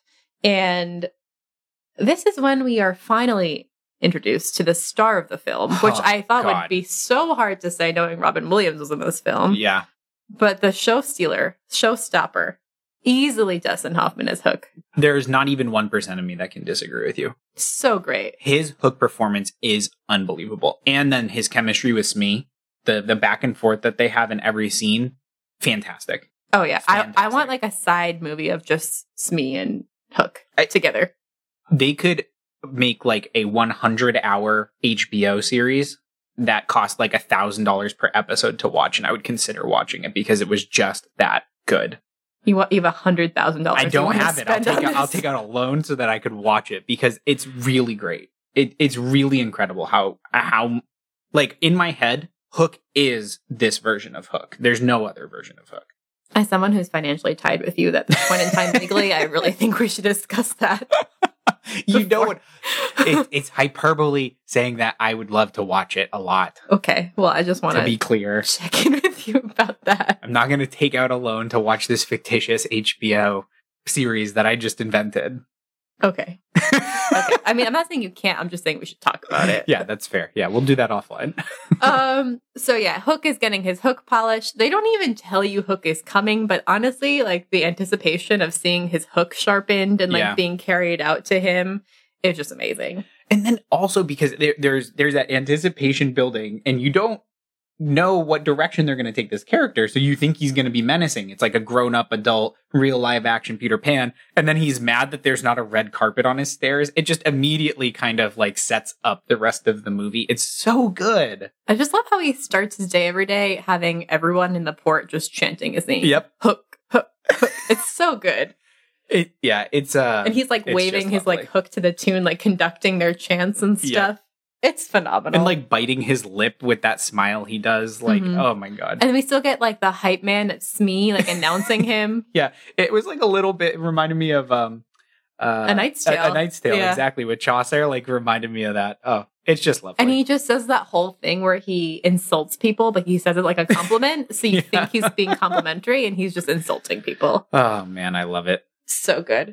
S2: And this is when we are finally introduced to the star of the film, which
S1: Oh,
S2: I thought
S1: God.
S2: would be so hard to say knowing Robin Williams was in this film.
S1: Yeah.
S2: But the show stealer, showstopper, easily Dustin Hoffman as Hook.
S1: There's not even one percent of me that can disagree with you.
S2: So great.
S1: His Hook performance is unbelievable. And then his chemistry with Smee, the, the back and forth that they have in every scene, fantastic.
S2: Oh yeah, I, I
S1: Fantastic.
S2: want like a side movie of just Smee and Hook
S1: I-
S2: together.
S1: They could make like a one hundred hour H B O series that cost like a thousand dollars per episode to watch, and I would consider watching it because it was just that good.
S2: You want you have a hundred thousand dollars.
S1: I don't have it. I'll take out, I'll take out a loan so that I could watch it because it's really great. It, it's really incredible how how like in my head, Hook is this version of Hook. There's no other version of Hook.
S2: As someone who's financially tied with you at this point in time legally, I really think we should discuss that.
S1: You know
S2: Before-
S1: what? It, it's hyperbole saying that I would love to watch it a lot.
S2: Okay, well, I just want
S1: To be
S2: to
S1: clear,
S2: check in with you about that.
S1: I'm not going to take out a loan to watch this fictitious H B O series that I just invented.
S2: Okay. Okay. I mean, I'm not saying you can't. I'm just saying we should talk about it.
S1: Yeah, that's fair. Yeah, we'll do that offline.
S2: um. So yeah, Hook is getting his hook polished. They don't even tell you Hook is coming, but honestly, like the anticipation of seeing his hook sharpened and like
S1: Yeah.
S2: being carried out to him is just amazing.
S1: And then also because there, there's there's that anticipation building, and you don't know what direction they're going to take this character, so you think he's going to be menacing. It's like a grown-up, adult, real live action Peter Pan, and then he's mad that there's not a red carpet on his stairs. It just immediately kind of like sets up the rest of the movie. It's so good.
S2: I just love how he starts his day every day having everyone in the port just chanting his name.
S1: Yep.
S2: Hook, hook, hook. It's so good.
S1: It yeah. It's uh.
S2: And he's like
S1: it's
S2: waving
S1: just
S2: his
S1: lovely.
S2: like hook to the tune, like conducting their chants and
S1: Yeah.
S2: stuff. It's phenomenal.
S1: and like biting his lip with that smile he does. Like,
S2: Mhm.
S1: oh my god.
S2: And we still get like the hype man, it's Smee, like announcing him.
S1: Yeah, it was like a little bit it reminded me of um uh,
S2: A Knight's Tale.
S1: A, a Knight's Tale,
S2: Yeah.
S1: exactly. With Chaucer, like reminded me of that. Oh, it's just lovely.
S2: And he just does that whole thing where he insults people, but he says it like a compliment. So you
S1: Yeah.
S2: think he's being complimentary and he's just insulting people.
S1: Oh man, I love it.
S2: So good.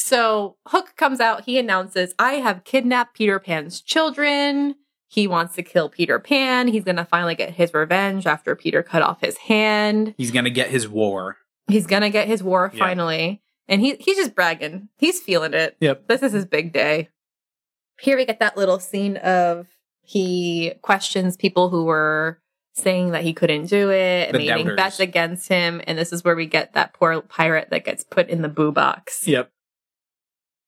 S2: So Hook comes out. He announces, I have kidnapped Peter Pan's children. He wants to kill Peter Pan. He's going to finally get his revenge after Peter cut off his hand.
S1: He's gonna get his war.
S2: He's going to get his war
S1: Yeah.
S2: finally. And he he's just bragging. He's feeling it.
S1: Yep.
S2: This is his big day. Here we get that little scene of he questions people who were saying that he couldn't do it and
S1: The
S2: making
S1: doubters.
S2: bets against him. And this is where we get that poor pirate that gets put in the boo box.
S1: Yep.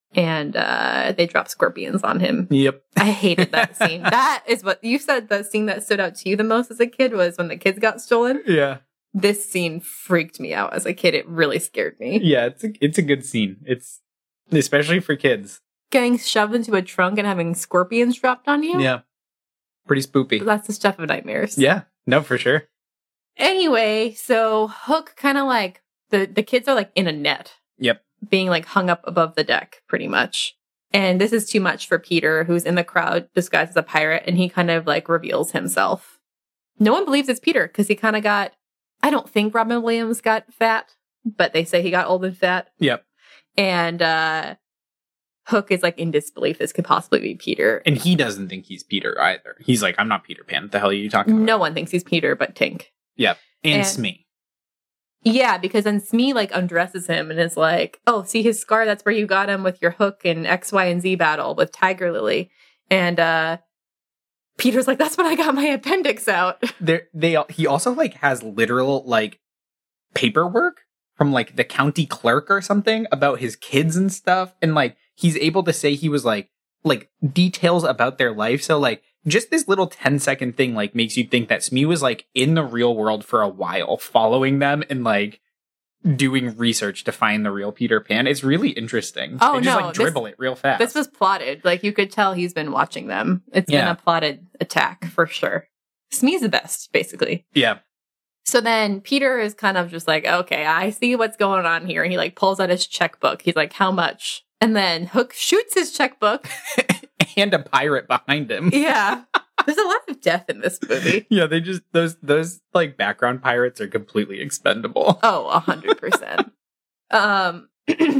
S2: and uh, they drop scorpions on him.
S1: Yep.
S2: I hated that scene. That is what you said. The scene that stood out to you the most as a kid was when the kids got stolen.
S1: Yeah.
S2: This scene freaked me out as a kid. It really scared me.
S1: Yeah, it's a, it's a good scene. It's especially for kids.
S2: Getting shoved into a trunk and having scorpions dropped on you.
S1: Yeah. Pretty spoopy.
S2: That's the stuff of nightmares.
S1: Yeah. No, for sure.
S2: Anyway, so Hook kind of like the the kids are like in a net.
S1: Yep.
S2: Being like hung up above the deck, pretty much. And this is too much for Peter, who's in the crowd disguised as a pirate, and he kind of like reveals himself. No one believes it's Peter because he kind of got, I don't think Robin Williams got fat, but they say he got old and fat.
S1: Yep.
S2: And uh, Hook is like in disbelief this could possibly be Peter.
S1: And he doesn't think he's Peter either. He's like, I'm not Peter Pan. What the hell are you talking about?
S2: No one thinks he's Peter but Tink.
S1: Yep. And,
S2: And-
S1: Smee.
S2: Yeah, because then Smee like undresses him and is like, oh, see his scar? That's where you got him with your Hook and X, Y, and Z battle with Tiger Lily. And uh, Peter's like, that's when I got my appendix out.
S1: There, they. He also like has literal like paperwork from like the county clerk or something about his kids and stuff, and like he's able to say he was like like details about their life. So like just this little ten second thing like makes you think that Smee was like in the real world for a while, following them and like doing research to find the real Peter Pan. It's really interesting.
S2: Oh,
S1: they just
S2: no,
S1: like dribble
S2: this-
S1: it real fast.
S2: This was plotted. Like you could tell he's been watching them. It's
S1: Yeah.
S2: been a plotted attack for sure. Smee's the best, basically.
S1: yeah.
S2: So then Peter is kind of just like, okay, I see what's going on here. And he like pulls out his checkbook. He's like, how much? And then Hook shoots his checkbook.
S1: And a pirate behind him.
S2: Yeah. There's a lot of death in this movie.
S1: Yeah, they just those those like background pirates are completely expendable.
S2: Oh, a hundred percent. Um,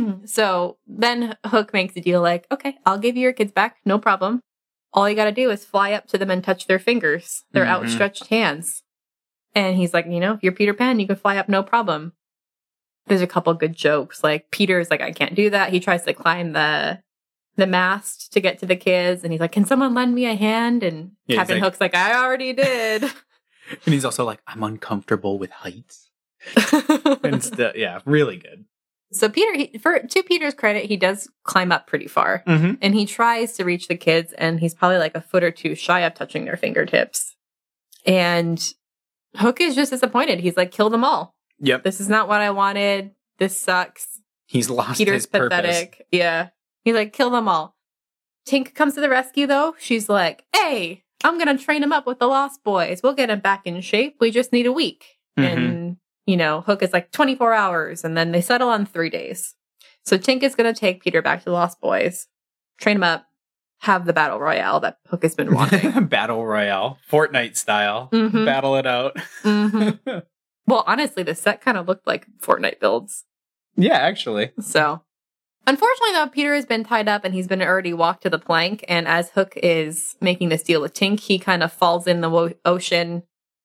S2: so then Hook makes a deal like, okay, I'll give you your kids back. No problem. All you got to do is fly up to them and touch their fingers, their
S1: Mhm.
S2: outstretched hands. And he's like, you know, if you're Peter Pan, you can fly up, no problem. There's a couple good jokes. Like Peter's like, I can't do that. He tries to climb the the mast to get to the kids, and he's like, can someone lend me a hand? And
S1: Yeah, he's
S2: Captain
S1: like-
S2: Hook's like, I already did.
S1: And he's also like, I'm uncomfortable with heights. And still, yeah, really good.
S2: So Peter, he, for to Peter's credit, he does climb up pretty far,
S1: Mm-hmm.
S2: and he tries to reach the kids, and he's probably like a foot or two shy of touching their fingertips. And Hook is just disappointed. He's like, kill them all.
S1: Yep.
S2: This is not what I wanted. This sucks.
S1: He's lost
S2: Peter's
S1: his purpose.
S2: pathetic. Yeah. He's like, kill them all. Tink comes to the rescue, though. She's like, hey, I'm going to train him up with the Lost Boys. We'll get him back in shape. We just need a week.
S1: Mhm.
S2: And, you know, Hook is like twenty-four hours, and then they settle on three days. So Tink is going to take Peter back to the Lost Boys, train him up, have the battle royale that Hook has been wanting.
S1: Battle Royale, Fortnite style.
S2: Mhm.
S1: Battle it out.
S2: Mhm. Well, honestly, the set kind of looked like Fortnite builds.
S1: Yeah, actually.
S2: So, unfortunately, though, Peter has been tied up and he's been already walked to the plank. And as Hook is making this deal with Tink, he kind of falls in the wo- ocean.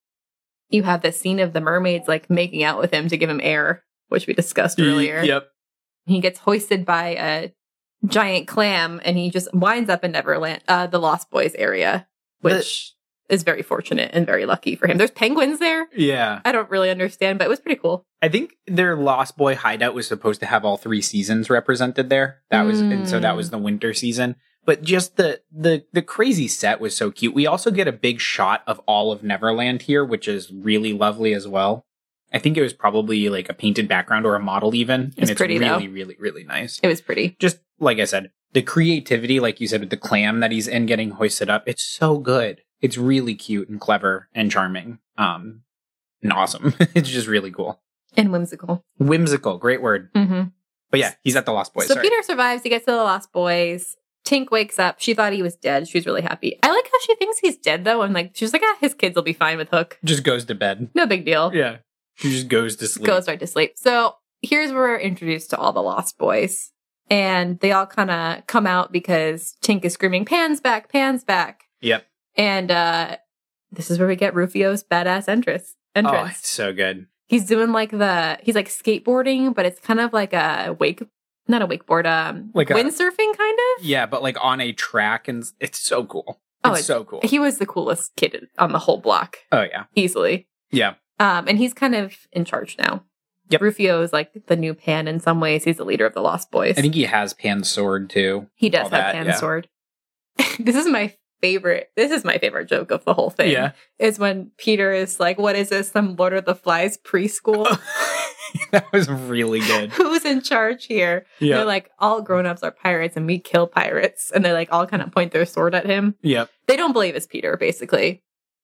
S2: You have this scene of the mermaids like making out with him to give him air, which we discussed earlier.
S1: Yep.
S2: He gets hoisted by a giant clam and he just winds up in Neverland, uh, the Lost Boys area, which is very fortunate and very lucky for him. There's penguins there.
S1: Yeah.
S2: I don't really understand, but it was pretty cool.
S1: I think their Lost Boy hideout was supposed to have all three seasons represented there. That was, and so that was the winter season. But just the the the crazy set was so cute. We also get a big shot of all of Neverland here, which is really lovely as well. I think it was probably like a painted background or a model even, and
S2: It's
S1: it's
S2: pretty, though.
S1: really, really, really nice.
S2: It was pretty.
S1: Just like I said, the creativity, like you said, with the clam that he's in getting hoisted up, it's so good. It's really cute and clever and charming, um, and awesome. It's just really cool.
S2: And whimsical.
S1: Whimsical, great word.
S2: Mm-hmm.
S1: But yeah, he's at the Lost Boys.
S2: So
S1: sorry.
S2: Peter survives. He gets to the Lost Boys. Tink wakes up. She thought he was dead. She's really happy. I like how she thinks he's dead, though. And like, she's like, ah, his kids will be fine with Hook.
S1: Just goes to bed.
S2: No big deal.
S1: Yeah. He just goes to sleep.
S2: Goes right to sleep. So here's where we're introduced to all the Lost Boys. And they all kind of come out because Tink is screaming, Pan's back, Pan's back.
S1: Yep.
S2: And uh, this is where we get Rufio's badass entrance.
S1: Oh,
S2: entrance.
S1: it's so good.
S2: He's doing like the, he's like skateboarding, but it's kind of like a wake, not a wakeboard, um,
S1: Like a-
S2: windsurfing kind of.
S1: Yeah, but like on a track, and it's so cool.
S2: Oh,
S1: It's
S2: it's-
S1: so cool.
S2: He was the coolest kid on the whole block,
S1: Oh, yeah.
S2: easily.
S1: Yeah.
S2: Um, and he's kind of in charge now.
S1: Yep.
S2: Rufio is like the new Pan in some ways. He's the leader of the Lost Boys.
S1: I think he has Pan's sword too.
S2: He does
S1: All
S2: have
S1: that,
S2: Pan's
S1: yeah.
S2: sword. This is my favorite. This is my favorite joke of the whole thing.
S1: Yeah.
S2: Is when Peter is like, what is this? Some Lord of the Flies preschool?
S1: That was really good.
S2: Who's in charge here?
S1: Yeah.
S2: They're like, all grown-ups are pirates and we kill pirates. And they like all kind of point their sword at him.
S1: Yep.
S2: They don't believe it's Peter, basically.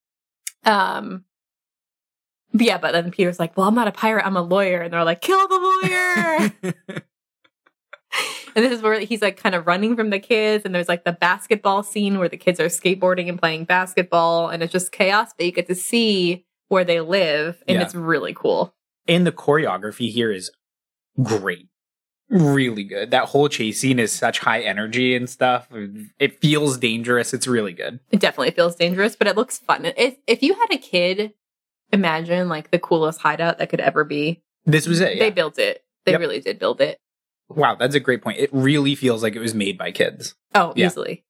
S2: Um, but yeah, but then Peter's like, well, I'm not a pirate, I'm a lawyer. And they're like, kill the lawyer. And this is where he's like kind of running from the kids. And there's like the basketball scene where the kids are skateboarding and playing basketball. And it's just chaos, but you get to see where they live. And
S1: Yeah.
S2: it's really cool.
S1: And the choreography here is great. Really good. That whole chase scene is such high energy and stuff. It feels dangerous. It's really good.
S2: It definitely feels dangerous, but it looks fun. If, if you had a kid, imagine like the coolest hideout that could ever be.
S1: This was it.
S2: They
S1: Yeah.
S2: built it. They
S1: Yep.
S2: really did build it.
S1: Wow, that's a great point. It really feels like it was made by kids.
S2: Oh,
S1: Yeah.
S2: easily.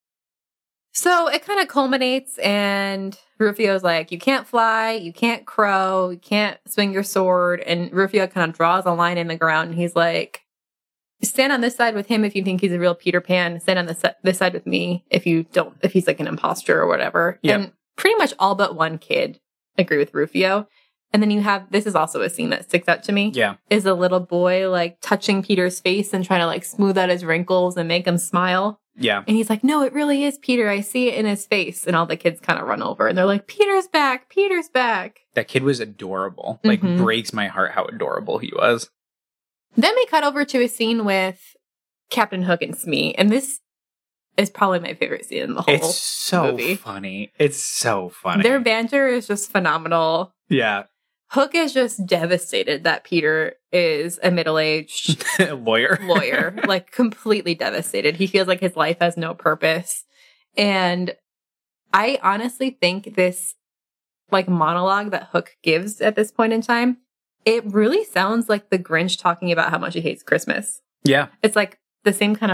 S2: So it kind of culminates, and Rufio's like, you can't fly, you can't crow, you can't swing your sword. And Rufio kind of draws a line in the ground, and he's like, stand on this side with him if you think he's a real Peter Pan. Stand on this, this side with me if you don't, if he's like an imposter or whatever.
S1: Yeah.
S2: And pretty much all but one kid agree with Rufio. And then you have, this is also a scene that sticks out to me.
S1: Yeah.
S2: Is a little boy like touching Peter's face and trying to like smooth out his wrinkles and make him smile.
S1: Yeah.
S2: And he's like, no, it really is Peter. I see it in his face. And all the kids kind of run over and they're like, Peter's back. Peter's back.
S1: That kid was adorable. Like,
S2: Mhm.
S1: breaks my heart how adorable he was.
S2: Then we cut over to a scene with Captain Hook and Smee. And this is probably my favorite scene in the whole
S1: It's so
S2: movie.
S1: funny. It's so funny.
S2: Their banter is just phenomenal.
S1: yeah.
S2: Hook is just devastated that Peter is a middle-aged
S1: Lawyer.
S2: lawyer, like completely devastated. He feels like his life has no purpose. And I honestly think this like monologue that Hook gives at this point in time, it really sounds like the Grinch talking about how much he hates Christmas.
S1: Yeah.
S2: It's like the same kind of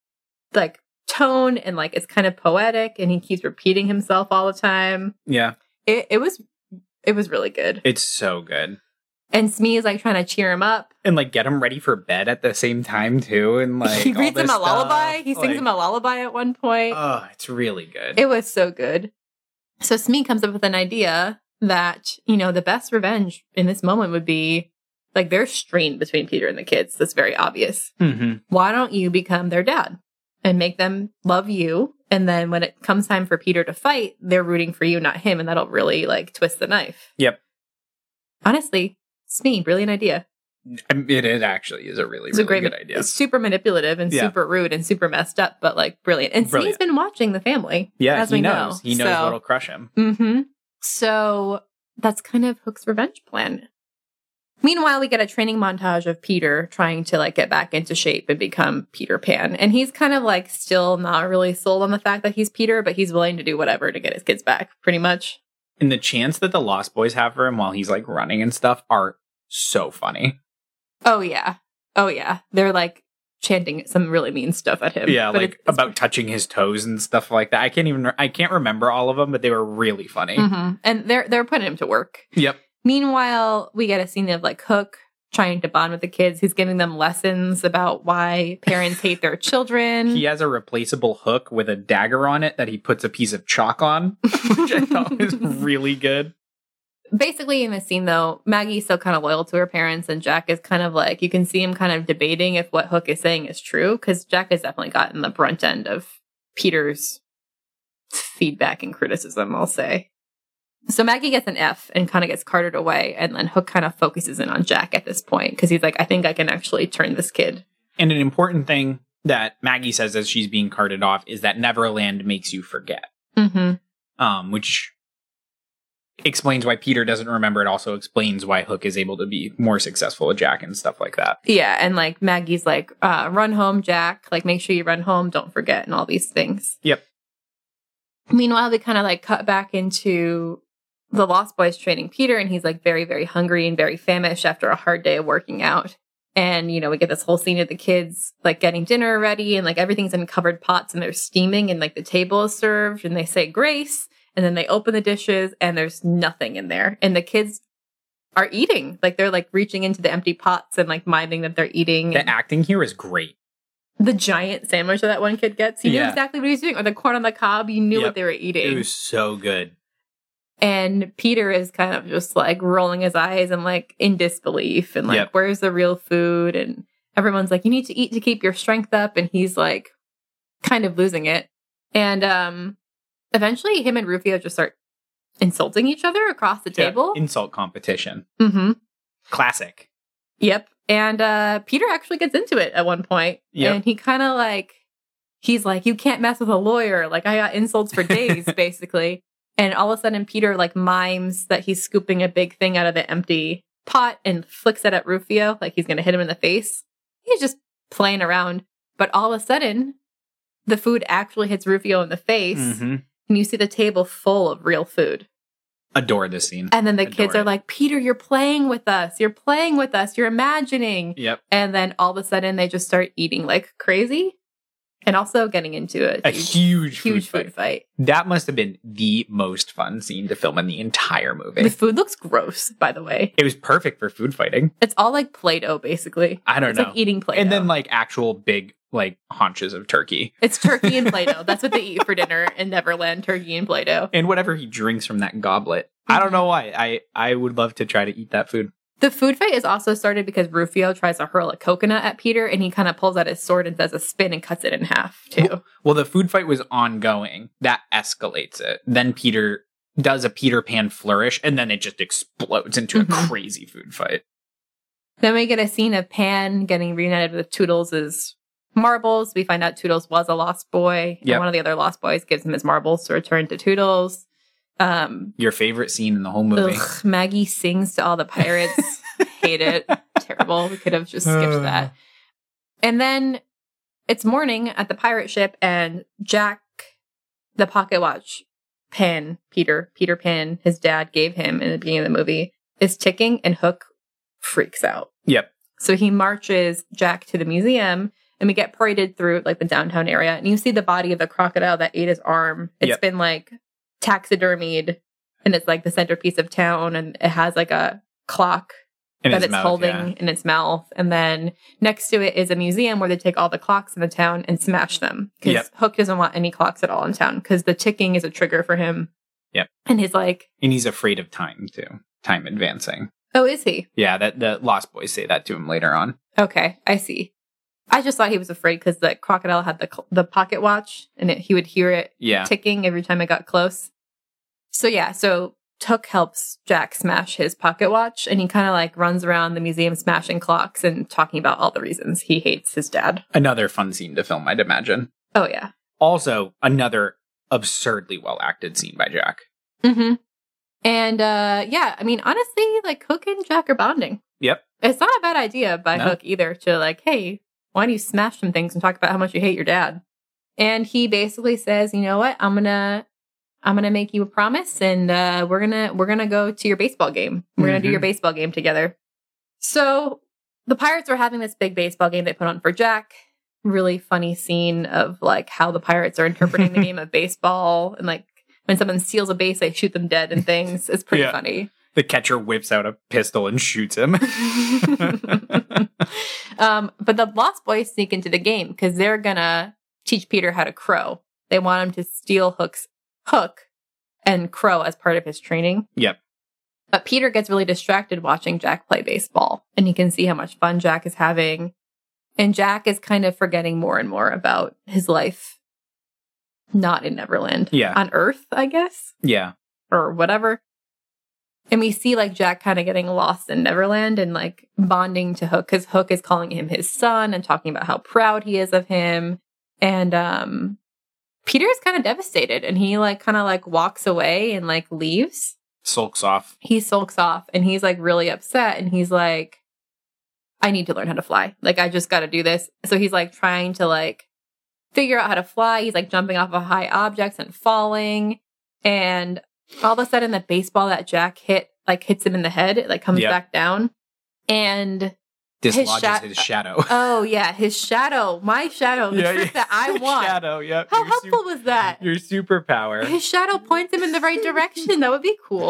S2: like tone and like it's kind of poetic and he keeps repeating himself all the time.
S1: Yeah.
S2: It it was it was really good.
S1: It's so good.
S2: And Smee is like trying to cheer him up.
S1: And like get him ready for bed at the same time too. And like
S2: he
S1: all
S2: reads him
S1: this
S2: a lullaby.
S1: stuff.
S2: He sings
S1: Like,
S2: him a lullaby at one point.
S1: Oh, it's really good.
S2: It was so good. So Smee comes up with an idea that, you know, the best revenge in this moment would be like there's strain between Peter and the kids. That's very obvious.
S1: mm-hmm.
S2: Why don't you become their dad and make them love you? And then when it comes time for Peter to fight, they're rooting for you, not him. And that'll really like twist the knife.
S1: Yep.
S2: Honestly, Smee, brilliant idea.
S1: It, it actually is a really,
S2: It's
S1: really
S2: a great,
S1: good idea.
S2: It's super manipulative and
S1: Yeah.
S2: super rude and super messed up, but like brilliant. And Smee's
S1: Brilliant.
S2: been watching The Family.
S1: Yeah,
S2: as
S1: he
S2: we
S1: knows.
S2: know.
S1: He knows
S2: So-
S1: what'll crush him.
S2: Mm-hmm. So that's kind of Hook's revenge plan. Meanwhile, we get a training montage of Peter trying to like get back into shape and become Peter Pan. And he's kind of like still not really sold on the fact that he's Peter, but he's willing to do whatever to get his kids back, pretty much.
S1: And the chants that the Lost Boys have for him while he's like running and stuff are so funny.
S2: Oh, yeah. Oh, yeah. They're like chanting some really mean stuff at him.
S1: Yeah,
S2: But
S1: like
S2: it's- it's
S1: about touching his toes and stuff like that. I can't even, I can't remember all of them, but they were really funny.
S2: Mhm. And they're they're putting him to work.
S1: Yep.
S2: Meanwhile, we get a scene of like Hook trying to bond with the kids. He's giving them lessons about why parents hate their children.
S1: He has a replaceable hook with a dagger on it that he puts a piece of chalk on, which I thought was really good.
S2: Basically, in this scene, though, Maggie's still kind of loyal to her parents, and Jack is kind of like, you can see him kind of debating if what Hook is saying is true, because Jack has definitely gotten the brunt end of Peter's feedback and criticism, I'll say. So Maggie gets an F and kind of gets carted away, and then Hook kind of focuses in on Jack at this point, because he's like, I think I can actually turn this kid.
S1: And an important thing that Maggie says as she's being carted off is that Neverland makes you forget,
S2: Mm-hmm.
S1: um, which explains why Peter doesn't remember. It also explains why Hook is able to be more successful with Jack and stuff like that.
S2: Yeah, and like Maggie's like, uh, run home, Jack. Like, make sure you run home. Don't forget, and all these things.
S1: Yep.
S2: Meanwhile, they kind of like cut back into the Lost Boys training Peter, and he's like very, very hungry and very famished after a hard day of working out. And, you know, we get this whole scene of the kids like getting dinner ready, and like everything's in covered pots and they're steaming, and like the table is served, and they say grace, and then they open the dishes and there's nothing in there. And the kids are eating. Like they're like reaching into the empty pots and like minding that they're eating.
S1: The
S2: and
S1: acting here is great.
S2: the giant sandwich that that one kid gets, you
S1: Yeah.
S2: knew exactly what he was doing. Or the corn on the cob, you knew
S1: Yep.
S2: what they were eating.
S1: It was so good.
S2: And Peter is kind of just like rolling his eyes and like in disbelief and like,
S1: Yep.
S2: where's the real food? And everyone's like, you need to eat to keep your strength up. And he's like kind of losing it. And um, eventually him and Rufio just start insulting each other across the
S1: Yeah,
S2: table.
S1: insult competition.
S2: Mm-hmm.
S1: Classic.
S2: Yep. And uh, Peter actually gets into it at one point.
S1: Yep.
S2: And he kind of like, he's like, you can't mess with a lawyer. Like I got insults for days, basically. And all of a sudden, Peter like mimes that he's scooping a big thing out of the empty pot and flicks it at Rufio, like he's going to hit him in the face. He's just playing around. But all of a sudden, the food actually hits Rufio in the face.
S1: Mm-hmm.
S2: And you see the table full of real food.
S1: Adore this scene.
S2: And then the
S1: Adore
S2: kids are
S1: it.
S2: like, Peter, you're playing with us. You're playing with us. You're imagining.
S1: Yep.
S2: And then all of a sudden, they just start eating like crazy. And also getting into a,
S1: A
S2: huge,
S1: huge,
S2: huge
S1: food,
S2: food
S1: fight.
S2: fight.
S1: That must have been the most fun scene to film in the entire movie.
S2: The food looks gross, by the way.
S1: It was perfect for food fighting.
S2: It's all like Play-Doh, basically.
S1: I don't
S2: It's
S1: know.
S2: like eating Play-Doh.
S1: And then like actual big like haunches of turkey.
S2: It's turkey and Play-Doh. That's what they eat for dinner in Neverland, turkey and Play-Doh.
S1: And whatever he drinks from that goblet. I don't know why. I, I would love to try to eat that food.
S2: The food fight is also started because Rufio tries to hurl a coconut at Peter, and he kind of pulls out his sword and does a spin and cuts it in half, too.
S1: Well, the food fight was ongoing. That escalates it. Then Peter does a Peter Pan flourish, and then it just explodes into
S2: Mhm.
S1: a crazy food fight.
S2: Then we get a scene of Pan getting reunited with Toodles' marbles. We find out Toodles was a lost boy, and
S1: Yep.
S2: one of the other lost boys gives him his marbles to return to Toodles. Um,
S1: Your favorite scene in the whole movie.
S2: ugh, Maggie sings to all the pirates. Hate it. Terrible. We could have just skipped that. And then it's morning at the pirate ship, and Jack, the pocket watch pin, Peter, Peter Pan, his dad gave him in the beginning of the movie, is ticking, and Hook freaks out.
S1: Yep.
S2: So he marches Jack to the museum, and we get paraded through like the downtown area, and you see the body of the crocodile that ate his arm. It's
S1: Yep.
S2: been like taxidermied, and it's like the centerpiece of town, and it has like a clock
S1: In
S2: that
S1: his
S2: it's
S1: mouth,
S2: holding
S1: yeah.
S2: in its mouth. And then next to it is a museum where they take all the clocks in the town and smash them. Because
S1: Yep.
S2: Hook doesn't want any clocks at all in town, because the ticking is a trigger for him.
S1: Yep.
S2: And he's like,
S1: And he's afraid of time, too. Time advancing.
S2: oh, is he?
S1: Yeah, that the Lost Boys say that to him later on.
S2: Okay, I see. I just thought he was afraid because the crocodile had the cl- the pocket watch, and it, he would hear it
S1: Yeah.
S2: ticking every time it got close. So yeah, so Hook helps Jack smash his pocket watch, and he kind of like runs around the museum smashing clocks and talking about all the reasons he hates his dad.
S1: Another fun scene to film, I'd imagine.
S2: Oh yeah.
S1: Also, another absurdly well acted scene by Jack.
S2: Mm-hmm. And uh yeah, I mean, honestly, like Hook and Jack are bonding.
S1: Yep.
S2: It's not a bad idea by
S1: No.
S2: Hook either to like, hey, why don't you smash some things and talk about how much you hate your dad? And he basically says, you know what, I'm gonna I'm gonna make you a promise, and uh we're gonna we're gonna go to your baseball game. We're gonna do
S1: Mhm.
S2: your baseball game together. So the Pirates are having this big baseball game they put on for Jack. Really funny scene of like how the Pirates are interpreting the game of baseball, and like when someone steals a base, they shoot them dead and things. It's pretty
S1: Yeah.
S2: funny.
S1: The catcher whips out a pistol and shoots him.
S2: um, but the Lost Boys sneak into the game because they're gonna teach Peter how to crow. They want him to steal Hook's hook and crow as part of his training.
S1: Yep.
S2: But Peter gets really distracted watching Jack play baseball, and he can see how much fun Jack is having. And Jack is kind of forgetting more and more about his life, not in Neverland,
S1: Yeah.
S2: on Earth, I guess,
S1: Yeah.
S2: or whatever. And we see like Jack kind of getting lost in Neverland and like bonding to Hook, because Hook is calling him his son and talking about how proud he is of him. And um, Peter is kind of devastated, and he like kind of like walks away and like leaves.
S1: Sulks off.
S2: He sulks off, and he's like really upset, and he's like, I need to learn how to fly. Like, I just got to do this. So he's like trying to like figure out how to fly. He's like jumping off of high objects and falling. And all of a sudden the baseball that Jack hit, like hits him in the head. It like comes
S1: Yep.
S2: back down. And
S1: Dislodges
S2: sha-
S1: his shadow.
S2: oh yeah, his shadow, my shadow, the trick that I want.
S1: Shadow, yep.
S2: How
S1: Your
S2: helpful
S1: su-
S2: was that?
S1: Your superpower.
S2: His shadow points him in the right direction. That would be cool.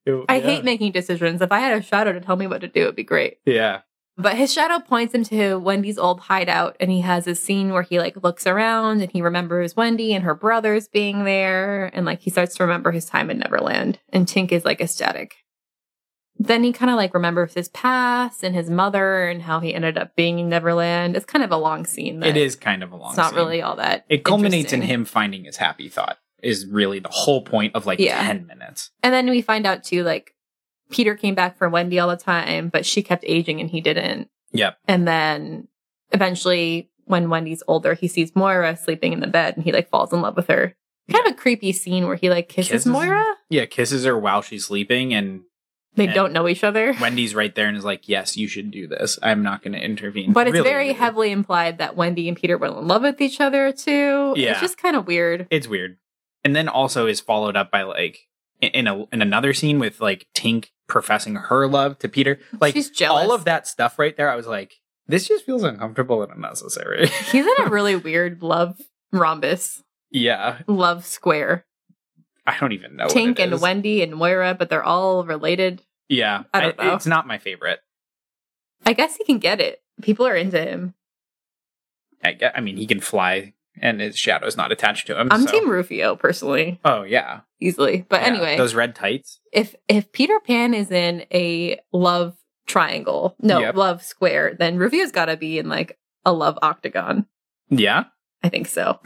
S1: too.
S2: I
S1: yeah.
S2: hate making decisions. If I had a shadow to tell me what to do, it'd be great.
S1: Yeah.
S2: But his shadow points him to Wendy's old hideout, and he has this scene where he like looks around and he remembers Wendy and her brothers being there, and like he starts to remember his time in Neverland, and Tink is like ecstatic. Then he kind of like remembers his past and his mother and how he ended up being in Neverland. It's kind of a long scene.
S1: It is kind of a long
S2: It's not
S1: scene.
S2: really all that
S1: It culminates in
S2: interesting.
S1: him finding his happy thought is really the whole point of like
S2: Yeah.
S1: ten minutes.
S2: And then we find out too, like, Peter came back for Wendy all the time, but she kept aging and he didn't.
S1: Yep.
S2: And then eventually, when Wendy's older, he sees Moira sleeping in the bed and he like falls in love with her. Kind of a creepy scene where he like kisses,
S1: Kisses?
S2: Moira.
S1: Yeah, kisses her while she's sleeping, and
S2: They
S1: And
S2: don't know each other.
S1: Wendy's right there and is like, yes, you should do this. I'm not going to intervene.
S2: But it's
S1: Really
S2: very
S1: weird.
S2: heavily implied that Wendy and Peter were in love with each other too.
S1: Yeah.
S2: It's just kind of weird.
S1: It's weird. And then also is followed up by like in a in another scene with like Tink professing her love to Peter. Like
S2: She's jealous.
S1: all of that stuff right there, I was like, this just feels uncomfortable and unnecessary.
S2: He's in a really weird love rhombus,
S1: Yeah.
S2: love square.
S1: I don't even know.
S2: Tink
S1: what it
S2: and
S1: is.
S2: Wendy and Moira, but they're all related.
S1: Yeah.
S2: I don't know.
S1: It's not my favorite.
S2: I guess he can get it. People are into him.
S1: I, gue- I mean, he can fly and his shadow's not attached to him.
S2: I'm
S1: so-
S2: Team Rufio personally,
S1: Oh, yeah.
S2: easily. But
S1: Yeah,
S2: anyway,
S1: Those red tights.
S2: if if Peter Pan is in a love triangle, no,
S1: Yep.
S2: love square, then Rufio's got to be in like a love octagon.
S1: Yeah.
S2: I think so.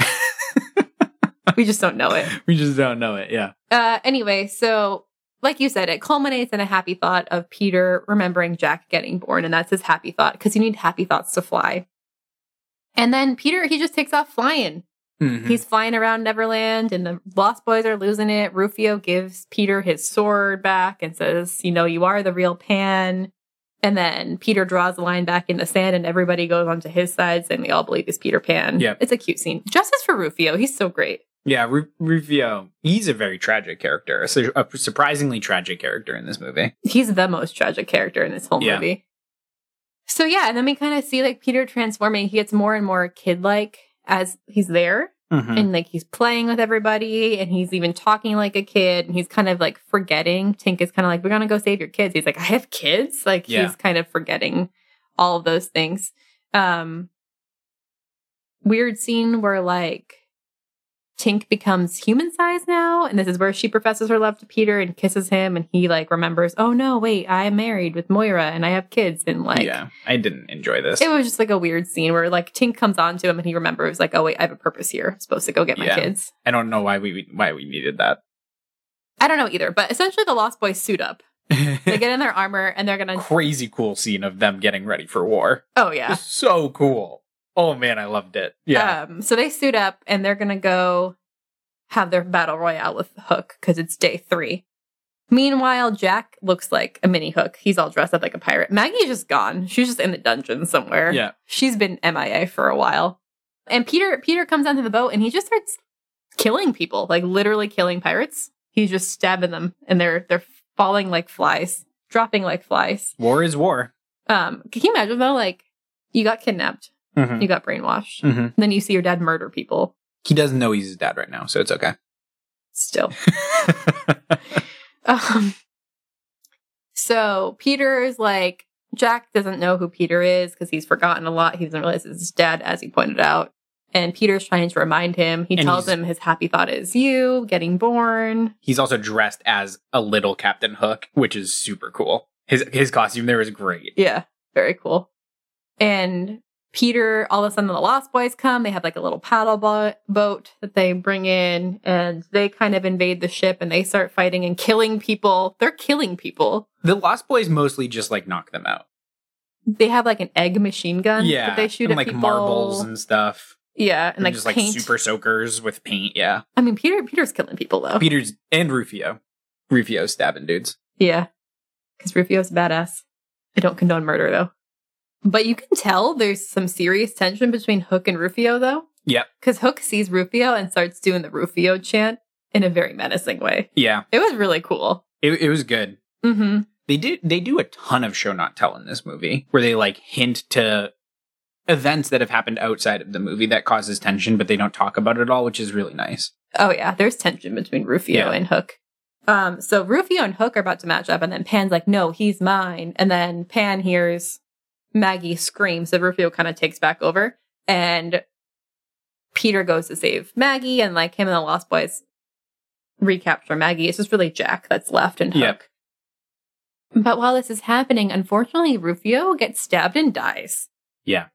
S2: We just don't know it.
S1: We just don't know it. Yeah.
S2: Uh, anyway, so like you said, it culminates in a happy thought of Peter remembering Jack getting born, and that's his happy thought because you need happy thoughts to fly. And then Peter, he just takes off flying.
S1: Mhm.
S2: He's flying around Neverland, and the Lost Boys are losing it. Rufio gives Peter his sword back and says, you know, you are the real Pan. And then Peter draws the line back in the sand, and everybody goes onto his side, saying we all believe it's Peter Pan.
S1: Yep.
S2: It's a cute scene. Justice for Rufio. He's so great.
S1: Yeah, Ru- Rufio, he's a very tragic character, a, su- a surprisingly tragic character in this movie.
S2: He's the most tragic character in this whole
S1: Yeah.
S2: movie. So yeah, and then we kind of see like Peter transforming. He gets more and more kid-like as he's there.
S1: Mhm.
S2: And like he's playing with everybody and he's even talking like a kid and he's kind of like forgetting. Tink is kind of like, we're going to go save your kids. He's like, I have kids. Like
S1: Yeah.
S2: he's kind of forgetting all of those things. Um, weird scene where like Tink becomes human sized now. And this is where she professes her love to Peter and kisses him. And he like remembers, oh no, wait, I'm married with Moira and I have kids. And like,
S1: yeah, I didn't enjoy this.
S2: it was just like a weird scene where like Tink comes on to him and he remembers like, oh wait, I have a purpose here. I'm supposed to go get my
S1: Yeah.
S2: kids.
S1: I don't know why we why we needed that.
S2: I don't know either, but essentially the Lost Boys suit up. They get in their armor and they're gonna.
S1: Crazy cool scene of them getting ready for war.
S2: Oh yeah.
S1: It's so cool. Oh man, I loved it. Yeah.
S2: Um. So they suit up and they're gonna go have their battle royale with Hook because it's day three. Meanwhile, Jack looks like a mini Hook. He's all dressed up like a pirate. Maggie's just gone. She's just in the dungeon somewhere.
S1: Yeah.
S2: She's been M I A for a while. And Peter Peter comes onto the boat and he just starts killing people, like literally killing pirates. He's just stabbing them and they're they're falling like flies, dropping like flies.
S1: War is war.
S2: Um, can you imagine though, like you got kidnapped,
S1: Mhm.
S2: you got brainwashed,
S1: Mhm.
S2: and then you see your dad murder people.
S1: He doesn't know he's his dad right now, so it's okay.
S2: Still. Um, so Peter is like, Jack doesn't know who Peter is because he's forgotten a lot. He doesn't realize it's his dad, as he pointed out. And Peter's trying to remind him. He
S1: And
S2: tells
S1: he's-
S2: him his happy thought is you getting born.
S1: He's also dressed as a little Captain Hook, which is super cool. His his costume there is great.
S2: Yeah, very cool. And Peter, all of a sudden the Lost Boys come. They have like a little paddle bo- boat that they bring in and they kind of invade the ship and they start fighting and killing people. They're killing people.
S1: The Lost Boys mostly just like knock them out.
S2: They have like an egg machine gun
S1: Yeah,
S2: that they shoot
S1: and,
S2: at
S1: like
S2: people.
S1: marbles and stuff.
S2: Yeah, and,
S1: And
S2: like
S1: just like
S2: paint.
S1: super soakers with paint. Yeah,
S2: I mean, Peter Peter's killing people though.
S1: Peter's and Rufio. Rufio's stabbing dudes.
S2: Yeah, because Rufio's a badass. I don't condone murder though. But you can tell there's some serious tension between Hook and Rufio though.
S1: Yep.
S2: Because Hook sees Rufio and starts doing the Rufio chant in a very menacing way.
S1: Yeah,
S2: It was really cool.
S1: it it was good.
S2: Mm-hmm.
S1: They do they do a ton of show not tell in this movie, where they like hint to events that have happened outside of the movie that causes tension, but they don't talk about it at all, which is really nice.
S2: Oh yeah, there's tension between Rufio
S1: Yeah.
S2: and Hook. Um, so Rufio and Hook are about to match up, and then Pan's like, no, he's mine. And then Pan hears Maggie scream, so Rufio kind of takes back over. And Peter goes to save Maggie, and like him and the Lost Boys recapture Maggie. It's just really Jack that's left and Hook.
S1: Yep.
S2: But while this is happening, unfortunately, Rufio gets stabbed and dies.
S1: Yeah.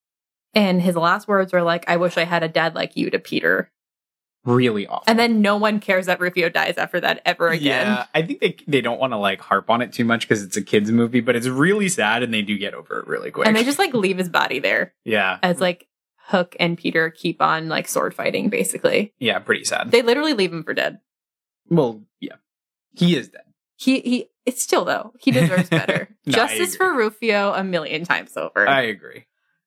S2: And his last words were like, I wish I had a dad like you to Peter.
S1: Really awful.
S2: And then no one cares that Rufio dies after that ever again.
S1: Yeah, I think they they don't want to like harp on it too much because it's a kids movie, but it's really sad and they do get over it really quick.
S2: And they just like leave his body there.
S1: Yeah.
S2: As like Hook and Peter keep on like sword fighting, basically.
S1: Yeah, pretty sad.
S2: They literally leave him for dead.
S1: Well, yeah. He is dead.
S2: He he it's still though. He deserves better.
S1: No,
S2: Justice for Rufio a million times over.
S1: I agree.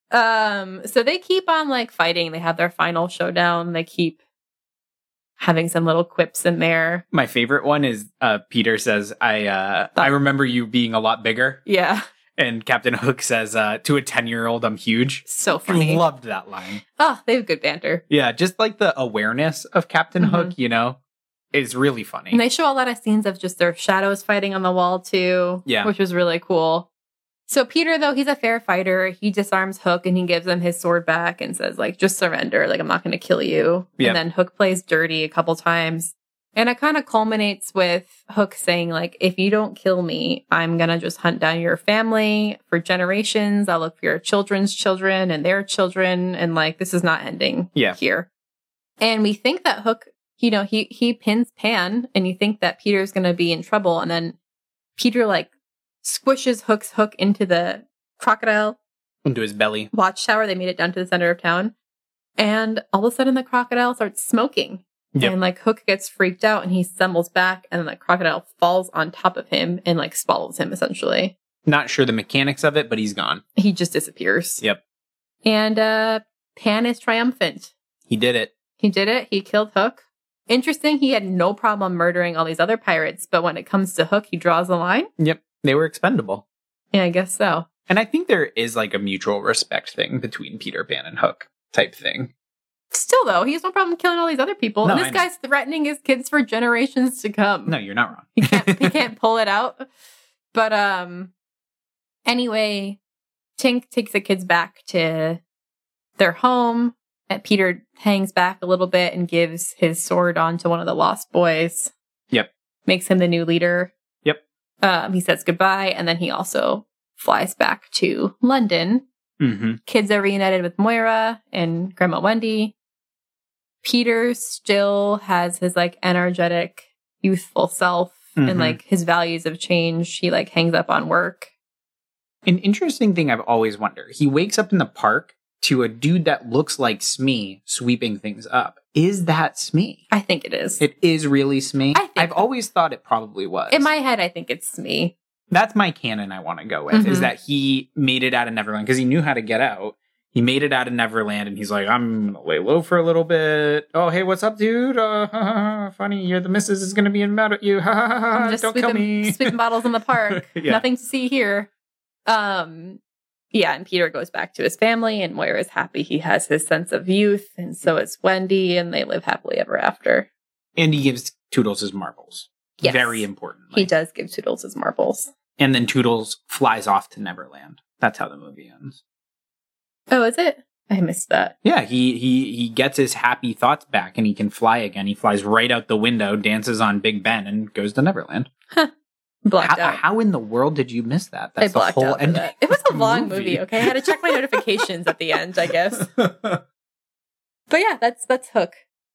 S2: Um so they keep on like fighting. They have their final showdown. They keep having some little quips in there.
S1: My favorite one is uh, Peter says, I uh, I remember you being a lot bigger.
S2: Yeah.
S1: And Captain Hook says, uh, to a ten-year-old, I'm huge.
S2: So funny.
S1: Loved that line.
S2: Oh, they have good banter.
S1: Yeah, just like the awareness of Captain
S2: Mm-hmm.
S1: Hook, you know, is really funny.
S2: And they show a lot of scenes of just their shadows fighting on the wall, too.
S1: Yeah.
S2: Which was really cool. So Peter, though, he's a fair fighter. He disarms Hook and he gives him his sword back and says, like, just surrender. Like, I'm not going to kill you.
S1: Yep.
S2: And then Hook plays dirty a couple times. And it kind of culminates with Hook saying, like, if you don't kill me, I'm going to just hunt down your family for generations. I'll look for your children's children and their children. And, like, this is not ending
S1: Yeah.
S2: here. And we think that Hook, you know, he, he pins Pan and you think that Peter's going to be in trouble. And then Peter, like, squishes Hook's hook into the crocodile
S1: Into his belly.
S2: watchtower. They made it down to the center of town. And all of a sudden the crocodile starts smoking.
S1: Yep.
S2: And like Hook gets freaked out and he stumbles back and the crocodile falls on top of him and like swallows him essentially.
S1: Not sure the mechanics of it, but he's gone.
S2: He just disappears.
S1: Yep.
S2: And uh Pan is triumphant.
S1: He did it.
S2: He did it. He killed Hook. Interesting, he had no problem murdering all these other pirates, but when it comes to Hook, he draws the line.
S1: Yep. They were expendable.
S2: Yeah, I guess so.
S1: And I think there is like a mutual respect thing between Peter Pan and Hook type thing.
S2: Still, though, he has no problem killing all these other people.
S1: No,
S2: and
S1: I
S2: this
S1: know.
S2: guy's threatening his kids for generations to come.
S1: No, you're not wrong.
S2: He can't he can't pull it out. But um anyway, Tink takes the kids back to their home. And Peter hangs back a little bit and gives his sword on to one of the Lost Boys.
S1: Yep.
S2: Makes him the new leader.
S1: Yep.
S2: Um, he says goodbye, and then he also flies back to London.
S1: Mm-hmm.
S2: Kids are reunited with Moira and Grandma Wendy. Peter still has his like energetic, youthful self,
S1: Mhm.
S2: and like his values have changed. He like hangs up on work.
S1: An interesting thing I've always wondered. He wakes up in the park to a dude that looks like Smee sweeping things up. Is that Smee?
S2: I think it is.
S1: It is really Smee?
S2: I think-
S1: I've always thought it probably was.
S2: In my head, I think it's me.
S1: That's my canon I want to go with, is
S2: Mhm.
S1: that he made it out of Neverland because he knew how to get out. He made it out of Neverland and he's like, I'm going to lay low for a little bit. Oh, hey, what's up, dude? Uh, ha, ha, ha, funny, you're the missus is going to be mad at you. Ha, ha, ha, ha,
S2: I'm just
S1: don't kill
S2: sweeping,
S1: me.
S2: sweeping bottles in the park.
S1: Yeah.
S2: Nothing to see here. Um, yeah, and Peter goes back to his family, and Moira is happy he has his sense of youth, and so is Wendy, and they live happily ever after.
S1: And he gives Toodles his marbles.
S2: Yes.
S1: Very importantly.
S2: He does give Toodles his marbles.
S1: And then Toodles flies off to Neverland. That's how the movie ends.
S2: Oh, is it? I missed that.
S1: Yeah, he he he gets his happy thoughts back and he can fly again. He flies right out the window, dances on Big Ben, and goes to Neverland.
S2: Blacked
S1: How,
S2: out.
S1: how in the world did you miss that?
S2: I
S1: That's the
S2: blacked
S1: whole
S2: out for
S1: end.
S2: that. It was
S1: of
S2: a
S1: the
S2: long movie. Okay, I had to check my notifications at the end, I guess. But yeah, that's that's Hook.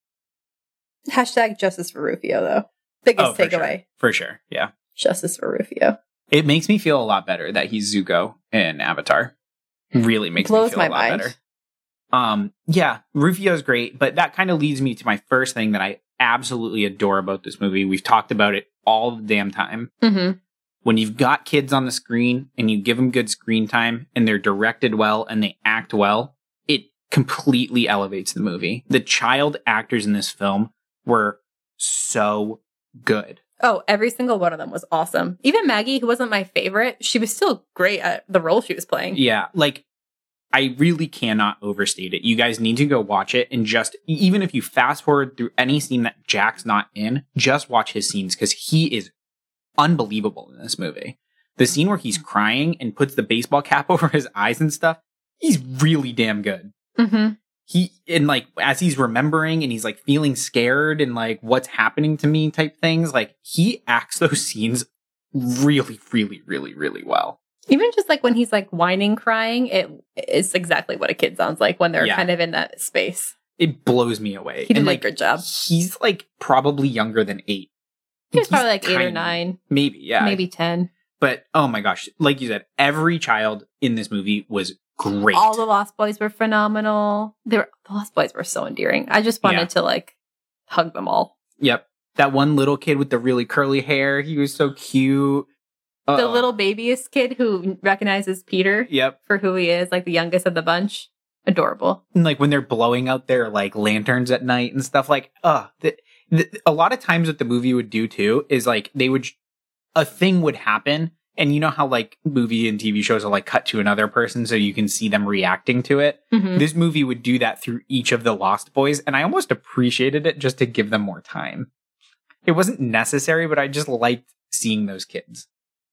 S2: Hashtag justice for Rufio, though. Biggest
S1: Oh, for
S2: takeaway.
S1: sure. For sure, yeah.
S2: Justice for Rufio.
S1: It makes me feel a lot better that he's Zuko in Avatar. Really makes
S2: Blows
S1: me feel
S2: my
S1: a lot
S2: mind.
S1: better. Um, yeah, Rufio's great, but that kind of leads me to my first thing that I absolutely adore about this movie. We've talked about it all the damn time.
S2: Mm-hmm.
S1: When you've got kids on the screen and you give them good screen time and they're directed well and they act well, it completely elevates the movie. The child actors in this film were so good.
S2: Oh, every single one of them was awesome. Even Maggie, who wasn't my favorite, she was still great at the role she was playing.
S1: Yeah, like I really cannot overstate it. You guys need to go watch it, and just, even if you fast forward through any scene that Jack's not in, just watch his scenes, because he is unbelievable in this movie. The scene where he's crying and puts the baseball cap over his eyes and stuff, he's really damn good.
S2: Mm-hmm.
S1: He, and like, as he's remembering and he's like feeling scared and like, what's happening to me type things, like, he acts those scenes really, really, really, really well.
S2: Even just like when he's like whining, crying, it is exactly what a kid sounds like when they're
S1: Yeah.
S2: kind of in that space.
S1: It blows me away.
S2: He did
S1: and
S2: a
S1: like,
S2: good job.
S1: He's like probably younger than eight.
S2: He was
S1: He's
S2: probably like eight or
S1: tiny.
S2: nine,
S1: Maybe, yeah.
S2: maybe ten.
S1: But oh my gosh, like you said, every child in this movie was great.
S2: All the Lost Boys were phenomenal. They were, the Lost Boys were so endearing. I just wanted
S1: Yeah.
S2: to like hug them all.
S1: Yep. That one little kid with the really curly hair, he was so cute. Uh-oh.
S2: The little babyest kid who recognizes Peter
S1: Yep.
S2: for who he is, like the youngest of the bunch. Adorable.
S1: And like when they're blowing out their like lanterns at night and stuff, like, uh, the, the, a lot of times what the movie would do too is like they would, a thing would happen. And you know how like movie and T V shows will like cut to another person so you can see them reacting to it?
S2: Mm-hmm.
S1: This movie would do that through each of the Lost Boys. And I almost appreciated it just to give them more time. It wasn't necessary, but I just liked seeing those kids.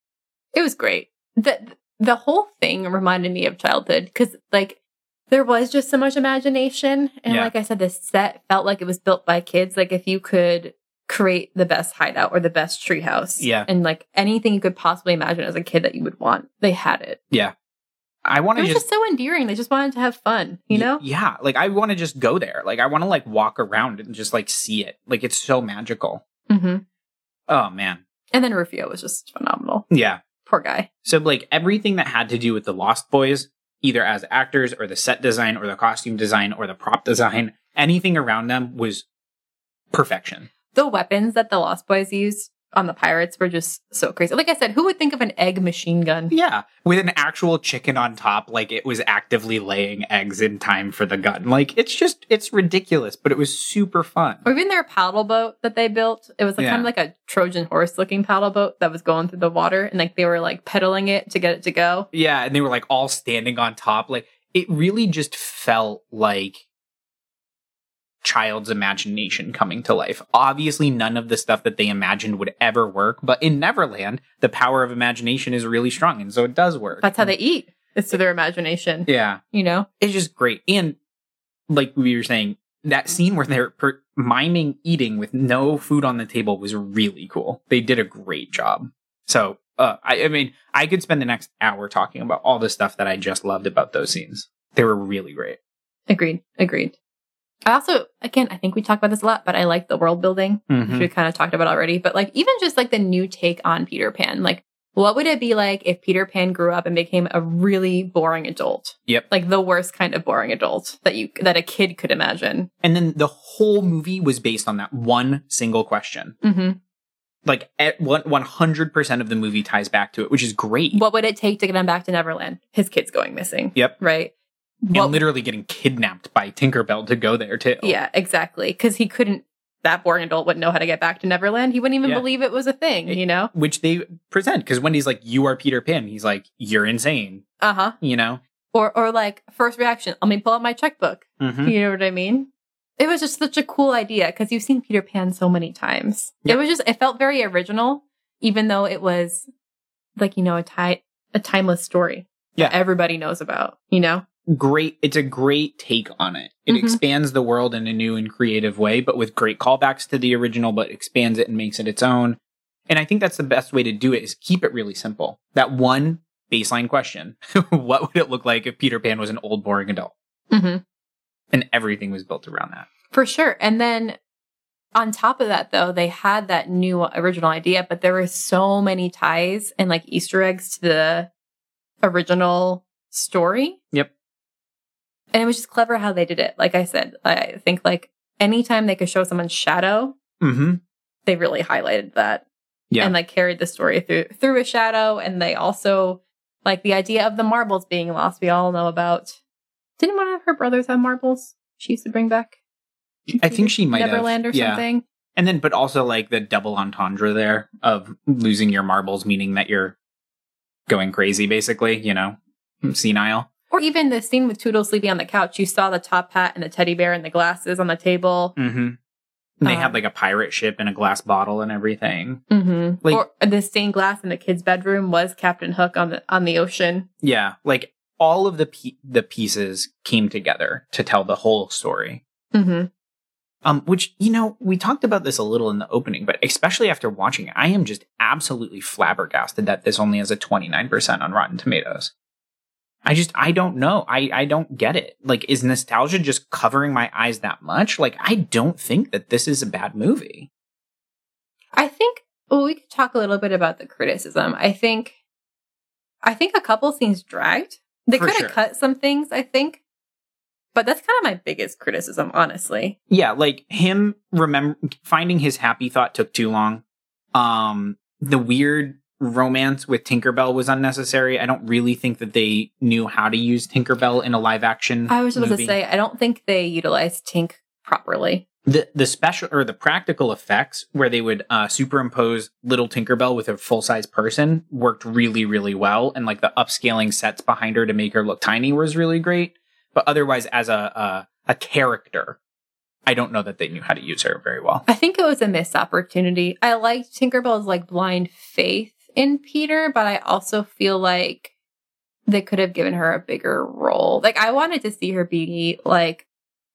S2: It was great. The the whole thing reminded me of childhood because like there was just so much imagination. And
S1: Yeah.
S2: like I said, the set felt like it was built by kids. Like if you could create the best hideout or the best treehouse.
S1: Yeah.
S2: And like anything you could possibly imagine as a kid that you would want, they had it.
S1: Yeah. I want
S2: It
S1: to
S2: was
S1: just,
S2: just so endearing. They just wanted to have fun, you
S1: Y-
S2: know?
S1: Yeah. Like I want to just go there. Like I want to like walk around and just like see it. Like it's so magical.
S2: Mm-hmm.
S1: Oh man.
S2: And then Rufio was just phenomenal.
S1: Yeah.
S2: Poor guy.
S1: So like everything that had to do with the Lost Boys, either as actors or the set design or the costume design or the prop design, anything around them was perfection.
S2: The weapons that the Lost Boys used on the pirates were just so crazy. Like I said, who would think of an egg machine gun?
S1: Yeah. With an actual chicken on top, like it was actively laying eggs in time for the gun. Like it's just, it's ridiculous, but it was super fun.
S2: Or even their paddle boat that they built. It was like
S1: Yeah.
S2: kind of like a Trojan horse looking paddle boat that was going through the water. And like they were like pedaling it to get it to go.
S1: Yeah. And they were like all standing on top. Like it really just felt like child's imagination coming to life. Obviously, none of the stuff that they imagined would ever work, but in Neverland, the power of imagination is really strong, and so it does work.
S2: That's how they eat. It's to their imagination.
S1: Yeah,
S2: You know?
S1: it's just great. And like we were saying, that scene where they're per- miming eating with no food on the table was really cool. They did a great job. So, uh, I, I mean, I could spend the next hour talking about all the stuff that I just loved about those scenes. They were really great.
S2: Agreed. Agreed. I also, again, I think we talk about this a lot, but I like the world building,
S1: Mhm.
S2: which we kind of talked about already. But like, even just like the new take on Peter Pan, like, what would it be like if Peter Pan grew up and became a really boring adult?
S1: Yep.
S2: Like the worst kind of boring adult that you that a kid could imagine.
S1: And then the whole movie was based on that one single question.
S2: Mm-hmm.
S1: Like at one, one hundred percent of the movie ties back to it, which is great.
S2: What would it take to get him back to Neverland? His kid's going missing.
S1: Yep.
S2: Right.
S1: And
S2: What-
S1: literally getting kidnapped by Tinkerbell to go there too.
S2: yeah, exactly. Because he couldn't. That boring adult wouldn't know how to get back to Neverland. He wouldn't even
S1: Yeah.
S2: believe it was a thing. You know.
S1: Which they present, because Wendy's like, you are Peter Pan. He's like, you're insane.
S2: Uh huh.
S1: You know?
S2: Or or like first reaction. Let me pull out my checkbook.
S1: Mm-hmm.
S2: You know what I mean? It was just such a cool idea because you've seen Peter Pan so many times.
S1: Yep.
S2: It was just, it felt very original, even though it was like, you know, a, ti- a timeless story
S1: Yeah.
S2: that everybody knows about, you know?
S1: Great. It's a great take on it. It
S2: Mhm.
S1: expands the world in a new and creative way, but with great callbacks to the original, but expands it and makes it its own. And I think that's the best way to do it is keep it really simple. That one baseline question. What would it look like if Peter Pan was an old, boring adult?
S2: Mm-hmm.
S1: And everything was built around that.
S2: For sure. And then on top of that, though, they had that new original idea, but there were so many ties and like Easter eggs to the original story.
S1: Yep.
S2: And it was just clever how they did it. Like I said, I think like anytime they could show someone's shadow,
S1: Mm-hmm.
S2: they really highlighted that.
S1: Yeah.
S2: And like carried the story through through a shadow. And they also like the idea of the marbles being lost. We all know about. Didn't one of her brothers have marbles she used to bring back?
S1: I think she might
S2: Neverland
S1: have.
S2: or something.
S1: And then, but also like the double entendre there of losing your marbles, meaning that you're going crazy, basically, you know, senile.
S2: Or even the scene with Toodles sleeping on the couch. You saw the top hat and the teddy bear and the glasses on the table.
S1: Mm-hmm. They
S2: Um,
S1: had like a pirate ship and a glass bottle and everything.
S2: Mm-hmm.
S1: Like-
S2: or the stained glass in the kid's bedroom was Captain Hook on the on the ocean.
S1: Yeah, like all of the pe- the pieces came together to tell the whole story.
S2: Mm-hmm.
S1: Um, which, you know, we talked about this a little in the opening, but especially after watching it, I am just absolutely flabbergasted that this only has a twenty-nine percent on Rotten Tomatoes. I just, I don't know. I, I don't get it. Like, is nostalgia just covering my eyes that much? Like, I don't think that this is a bad movie.
S2: I think well, we could talk a little bit about the criticism. I think I think a couple scenes dragged. They
S1: For
S2: could have
S1: sure.
S2: cut some things, I think. But that's kind of my biggest criticism, honestly.
S1: Yeah, like him remember finding his happy thought took too long. Um, the weird romance with Tinkerbell was unnecessary. I don't really think that they knew how to use Tinkerbell in a live action.
S2: I was supposed
S1: movie.
S2: to say, I don't think they utilized Tink properly.
S1: the the special or the practical effects where they would uh, superimpose little Tinkerbell with a full size person worked really really well, and like the upscaling sets behind her to make her look tiny was really great. But otherwise, as a a, a character, I don't know that they knew how to use her very well.
S2: I think it was a missed opportunity. I liked Tinkerbell's like blind faith in Peter, but I also feel like they could have given her a bigger role. Like I wanted to see her be like,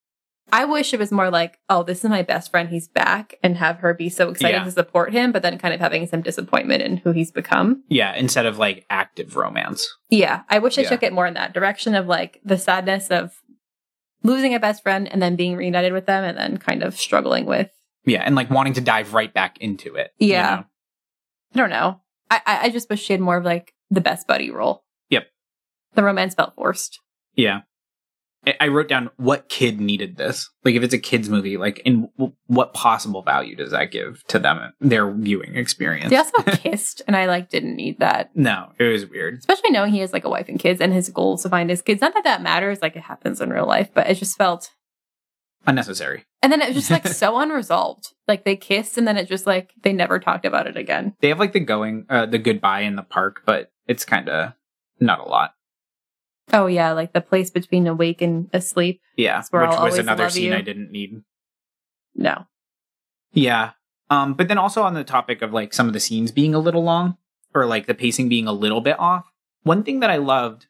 S2: I wish it was more like, oh, this is my best friend, he's back, and have her be so excited
S1: Yeah.
S2: to support him, but then kind of having some disappointment in who he's become.
S1: Yeah, instead of like active romance.
S2: Yeah, I wish I
S1: Yeah.
S2: took it more in that direction of like the sadness of losing a best friend and then being reunited with them and then kind of struggling with.
S1: Yeah, and like wanting to dive right back into it. you
S2: Yeah.
S1: know?
S2: I don't know. I, I I just wish she had more of like the best buddy role.
S1: Yep.
S2: The romance felt forced.
S1: Yeah. I- I wrote down what kid needed this. Like, if it's a kid's movie, like, in w- what possible value does that give to them, their viewing experience?
S2: They also kissed, and I like didn't need that.
S1: No, it was weird.
S2: Especially knowing he has like a wife and kids, and his goal is to find his kids. Not that that matters, like it happens in real life, but it just felt.
S1: Unnecessary.
S2: And then it was just like so unresolved. Like they kissed, and then it just like they never talked about it again.
S1: They have like the going, uh, the goodbye in the park, but it's kind of not a lot.
S2: Oh yeah, like the place between awake and asleep.
S1: Yeah,
S2: That's where
S1: which
S2: I'll
S1: was
S2: always
S1: another
S2: love
S1: scene
S2: you.
S1: I didn't need.
S2: No.
S1: Yeah. Um, but then also on the topic of like some of the scenes being a little long or like the pacing being a little bit off, one thing that I loved,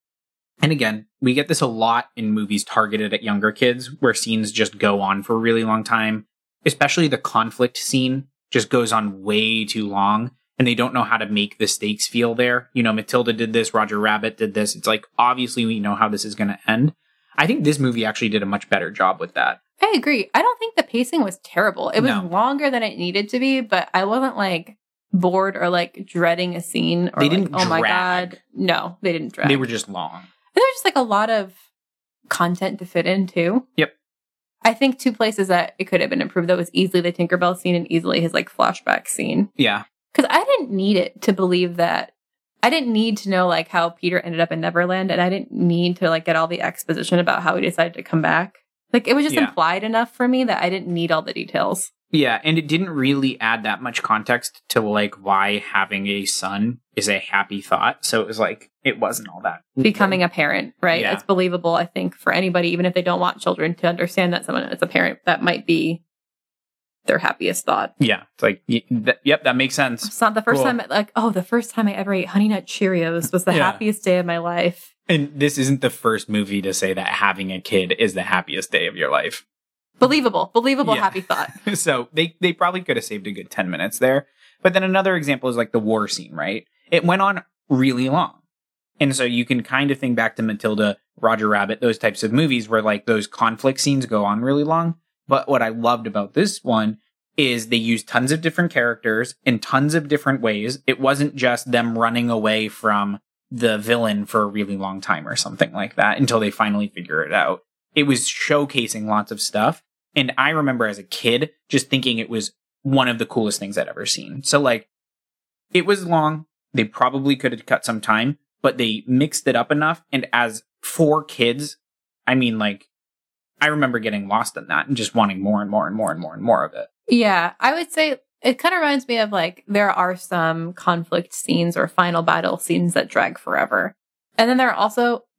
S1: and again, we get this a lot in movies targeted at younger kids where scenes just go on for a really long time, especially the conflict scene just goes on way too long and they don't know how to make the stakes feel there. You know, Matilda did this, Roger Rabbit did this. It's like, obviously we know how this is going to end. I think this movie actually did a much better job with that.
S2: I agree. I don't think the pacing was terrible. It was
S1: No.
S2: longer than it needed to be, but I wasn't like bored or like dreading a scene or
S1: They
S2: like,
S1: didn't
S2: oh my
S1: drag.
S2: God. No, they didn't drag.
S1: They were just long.
S2: And there was just like a lot of content to fit in too.
S1: Yep.
S2: I think two places that it could have been improved, that was easily the Tinkerbell scene and easily his like flashback scene.
S1: Yeah.
S2: Because I didn't need it to believe that. I didn't need to know like how Peter ended up in Neverland, and I didn't need to like get all the exposition about how he decided to come back. Like it was just
S1: Yeah.
S2: implied enough for me that I didn't need all the details.
S1: Yeah, and it didn't really add that much context to like why having a son is a happy thought. So it was like it wasn't all that
S2: Becoming a parent, right?
S1: Yeah.
S2: It's believable, I think, for anybody, even if they don't want children, to understand that someone is a parent, that might be their happiest thought.
S1: Yeah, it's like y- th- yep, that makes sense.
S2: It's not the first
S1: Cool.
S2: time, like, oh, the first time I ever ate Honey Nut Cheerios was the
S1: Yeah.
S2: happiest day of my life.
S1: And this isn't the first movie to say that having a kid is the happiest day of your life.
S2: Believable, believable,
S1: Yeah.
S2: happy thought.
S1: So they they probably could have saved a good ten minutes there. But then another example is like the war scene, right? It went on really long. And so you can kind of think back to Matilda, Roger Rabbit, those types of movies where like those conflict scenes go on really long. But what I loved about this one is they used tons of different characters in tons of different ways. It wasn't just them running away from the villain for a really long time or something like that until they finally figure it out. It was showcasing lots of stuff. And I remember as a kid just thinking it was one of the coolest things I'd ever seen. So like, it was long. They probably could have cut some time, but they mixed it up enough. And as four kids, I mean, like, I remember getting lost in that and just wanting more and more and more and more and more of it.
S2: Yeah, I would say it kind of reminds me of like, there are some conflict scenes or final battle scenes that drag forever. And then there are also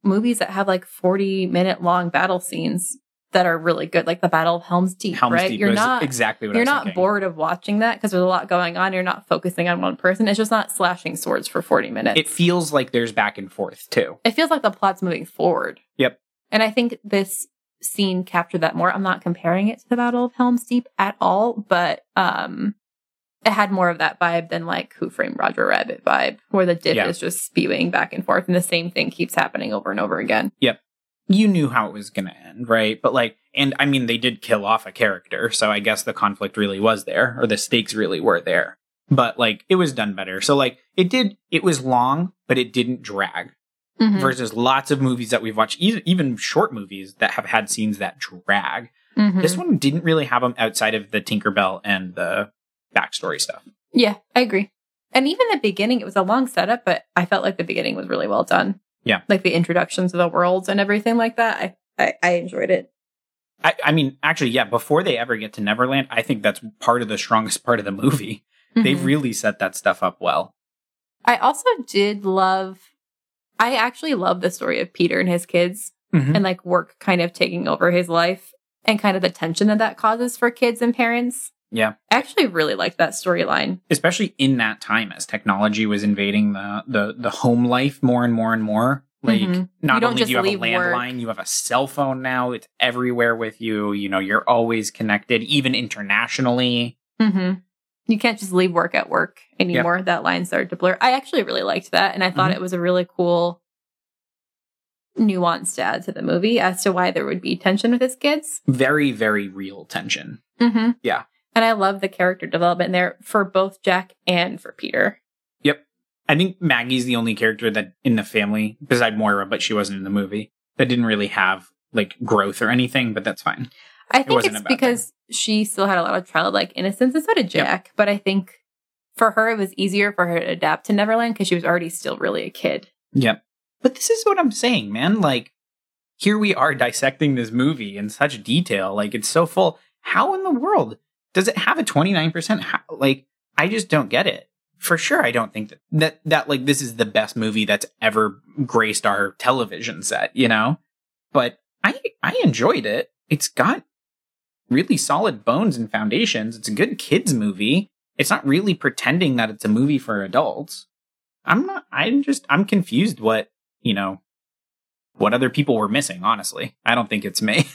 S2: movies that have like forty minute long battle scenes that are really good, like the Battle of Helm's Deep,
S1: Helm's
S2: right?
S1: Deep
S2: You're
S1: was
S2: not
S1: exactly what I
S2: you're
S1: was
S2: not
S1: thinking.
S2: bored of watching that because there's a lot going on. You're not focusing on one person. It's just not slashing swords for forty minutes.
S1: It feels like there's back and forth too.
S2: It feels like the plot's moving forward.
S1: Yep.
S2: And I think this scene captured that more. I'm not comparing it to the Battle of Helm's Deep at all, but um, it had more of that vibe than like Who Framed Roger Rabbit vibe, where the dip
S1: Yeah.
S2: is just spewing back and forth and the same thing keeps happening over and over again.
S1: Yep. You knew how it was going to end, right? But like, and I mean, they did kill off a character, so I guess the conflict really was there, or the stakes really were there. But like, it was done better. So like, it did, it was long, but it didn't drag.
S2: Mhm.
S1: Versus lots of movies that we've watched, e- even short movies that have had scenes that drag.
S2: Mhm.
S1: This one didn't really have them outside of the Tinkerbell and the backstory stuff.
S2: Yeah, I agree. And even the beginning, it was a long setup, but I felt like the beginning was really well done.
S1: Yeah.
S2: Like the introductions of the worlds and everything like that. I, I, I enjoyed it.
S1: I, I mean, actually, yeah, before they ever get to Neverland, I think that's part of the strongest part of the movie. They
S2: Mhm.
S1: really set that stuff up well.
S2: I also did love, I actually love the story of Peter and his kids
S1: Mhm.
S2: and like work kind of taking over his life and kind of the tension that that causes for kids and parents.
S1: Yeah.
S2: I actually really liked that storyline.
S1: Especially in that time as technology was invading the, the, the home life more and more and more. Like,
S2: Mhm.
S1: not
S2: You don't
S1: only
S2: just
S1: do you have a
S2: leave work.
S1: landline, you have a cell phone now. It's everywhere with you. You know, you're always connected, even internationally.
S2: Mm-hmm. You can't just leave work at work anymore. That line started to blur. I actually really liked that. And I thought
S1: Mhm.
S2: it was a really cool nuance to add to the movie as to why there would be tension with his kids.
S1: Very, very real tension.
S2: Mm-hmm.
S1: Yeah.
S2: And I love the character development there for both Jack and for Peter.
S1: Yep. I think Maggie's the only character that in the family, beside Moira, but she wasn't in the movie, that didn't really have like growth or anything, but that's fine.
S2: I think
S1: wasn't
S2: it's
S1: a bad
S2: because she still had a lot of childlike innocence, and so did
S1: Yep.
S2: Jack. But I think for her, it was easier for her to adapt to Neverland because she was already still really a kid.
S1: Yep. But this is what I'm saying, man. Like, here we are dissecting this movie in such detail. Like, it's so full. How in the world does it have a twenty-nine percent? How, like, I just don't get it. For sure, I don't think that, that, that, like, this is the best movie that's ever graced our television set, you know? But I, I enjoyed it. It's got really solid bones and foundations. It's a good kids movie. It's not really pretending that it's a movie for adults. I'm not, I'm just, I'm confused what, you know, what other people were missing, honestly. I don't think it's me.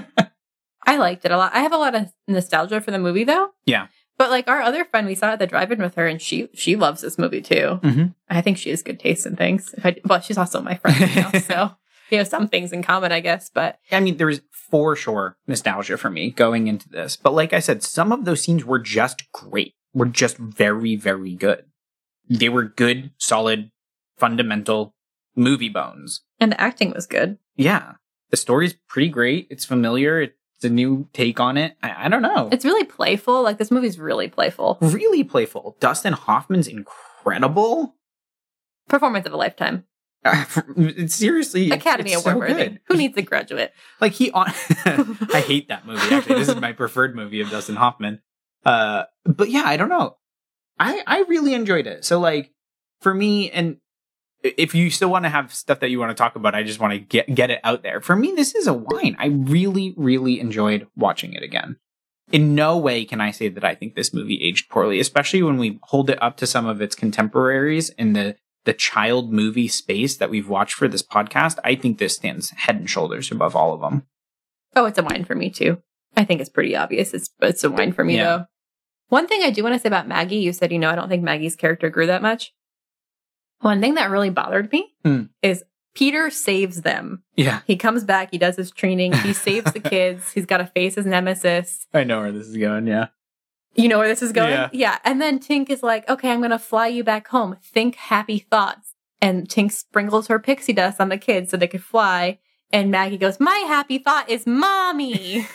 S2: I liked it a lot. I have a lot of nostalgia for the movie, though.
S1: Yeah.
S2: But like our other friend, we saw it at the drive-in with her, and she she loves this movie too.
S1: Mm-hmm.
S2: I think she has good taste in things. If I, well, she's also my friend, you know, so we have some things in common, I guess. But
S1: I mean, there was for sure nostalgia for me going into this. But like I said, some of those scenes were just great. Were just very, very good. They were good, solid, fundamental movie bones.
S2: and the acting was good.
S1: Yeah. The story's pretty great. It's familiar. It's a new take on it. I, I don't know.
S2: It's really playful. Like this movie's really playful.
S1: really playful. Dustin Hoffman's incredible.
S2: Performance of a lifetime.
S1: Uh, it's seriously,
S2: Academy
S1: it's
S2: Award
S1: so
S2: worthy.
S1: good.
S2: Who needs a graduate?
S1: Like he on I hate that movie actually. This is my preferred movie of Dustin Hoffman. Uh but yeah, I don't know. I I really enjoyed it. So like for me, and if you still want to have stuff that you want to talk about, I just want to get get it out there. For me, this is a wine. I really really enjoyed watching it again. In no way can I say that I think this movie aged poorly, especially when we hold it up to some of its contemporaries in the the child movie space that we've watched for this podcast. I think this stands head and shoulders above all of them.
S2: Oh, it's a wine for me too. I think it's pretty obvious. It's it's a wine for me
S1: Yeah.
S2: though. One thing I do want to say about Maggie, you said, you know, I don't think Maggie's character grew that much. One thing that really bothered me
S1: Hmm.
S2: is Peter saves them.
S1: Yeah.
S2: He comes back, he does his training, he saves the kids, he's got to face his nemesis.
S1: I know where this is going, yeah.
S2: You know where this is going?
S1: Yeah.
S2: Yeah. And then Tink is like, okay, I'm going to fly you back home. Think happy thoughts. And Tink sprinkles her pixie dust on the kids so they could fly. And Maggie goes, my happy thought is mommy.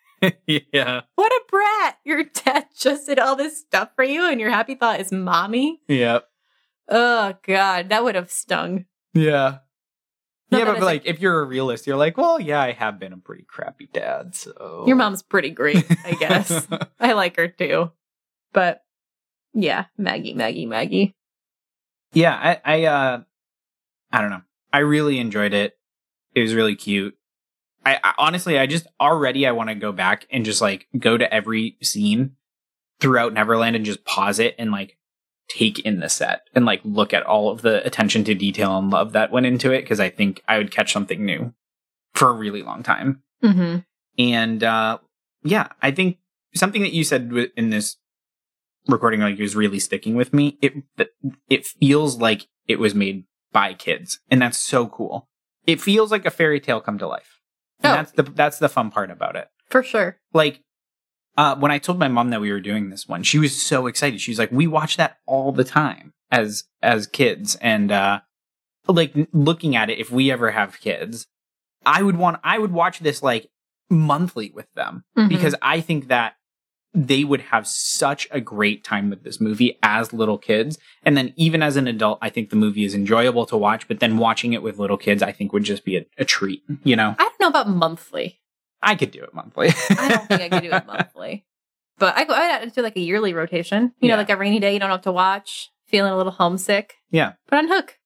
S1: yeah.
S2: What a brat. Your dad just did all this stuff for you and your happy thought is mommy.
S1: Yep.
S2: Oh, God. That would have stung.
S1: Yeah.
S2: Not
S1: yeah,
S2: that
S1: but
S2: it's
S1: like, if you're a realist, you're like, well, yeah, I have been a pretty crappy dad, so.
S2: Your mom's pretty great, I guess. I like her too. But yeah, Maggie, Maggie, Maggie.
S1: yeah, I, I, uh, I don't know. I really enjoyed it. It was really cute. I, I honestly, I just already I want to go back and just like go to every scene throughout Neverland and just pause it and like take in the set and like look at all of the attention to detail and love that went into it, because I think I would catch something new for a really long time.
S2: Mm-hmm.
S1: And uh, yeah, I think something that you said in this recording like was really sticking with me. It it feels like it was made by kids, and that's so cool. It feels like a fairy tale come to life. And
S2: oh.
S1: that's the that's the fun part about it.
S2: For sure.
S1: Like uh, when I told my mom that we were doing this one, she was so excited. She was like, "We watch that all the time as as kids," and uh, like looking at it, if we ever have kids, I would want I would watch this like monthly with them, mm-hmm. because I think that they would have such a great time with this movie as little kids. And then even as an adult, I think the movie is enjoyable to watch, but then watching it with little kids, I think would just be a, a treat, you know?
S2: I don't know about monthly.
S1: I could do it monthly.
S2: I don't think I could do it monthly. But I go I'd do like a yearly rotation. You
S1: yeah.
S2: know, like a rainy day you don't have to watch, feeling a little homesick.
S1: Yeah.
S2: Put on Hook.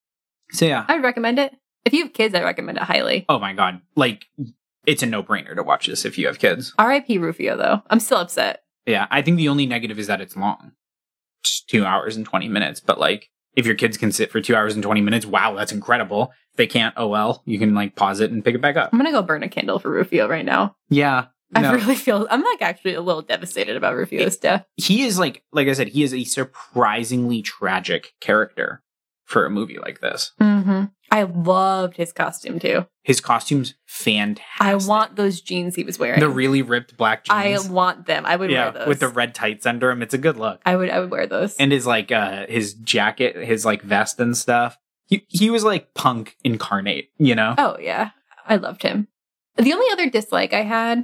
S1: So yeah.
S2: I would recommend it. If you have kids, I recommend it highly.
S1: Oh my God. Like, it's a no-brainer to watch this if you have kids.
S2: R I P Rufio, though. I'm still upset.
S1: Yeah, I think the only negative is that it's long. Just two hours and twenty minutes. But, like, if your kids can sit for two hours and twenty minutes, wow, that's incredible. If they can't, oh well, you can, like, pause it and pick it back up.
S2: I'm gonna go burn a candle for Rufio right now.
S1: Yeah.
S2: I
S1: no.
S2: really feel... I'm, like, actually a little devastated about Rufio's
S1: it,
S2: death.
S1: He is, like, like I said, he is a surprisingly tragic character for a movie like this.
S2: Mm-hmm. I loved his costume, too.
S1: His costume's fantastic.
S2: I want those jeans he was wearing.
S1: The really ripped black jeans.
S2: I want them. I would
S1: yeah,
S2: wear those.
S1: with the red tights under him. It's a good look.
S2: I would I would wear those.
S1: And his, like, uh, his jacket, his, like, vest and stuff. He, he was, like, punk incarnate, you know?
S2: Oh, yeah. I loved him. The only other dislike I had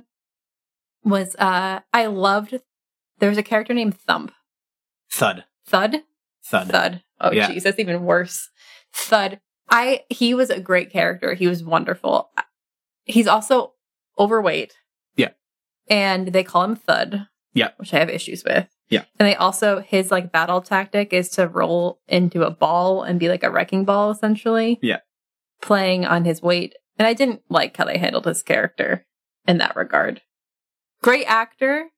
S2: was, uh, I loved, there was a character named Thump.
S1: Thud.
S2: Thud?
S1: Thud.
S2: Thud. Oh,
S1: yeah.
S2: Geez, that's even worse. Thud. I, he was a great character. He was wonderful. He's also overweight.
S1: Yeah.
S2: And they call him Thud.
S1: Yeah.
S2: Which I have issues with.
S1: Yeah.
S2: And they also, his like battle tactic is to roll into a ball and be like a wrecking ball, essentially.
S1: Yeah.
S2: Playing on his weight. And I didn't like how they handled his character in that regard. Great actor.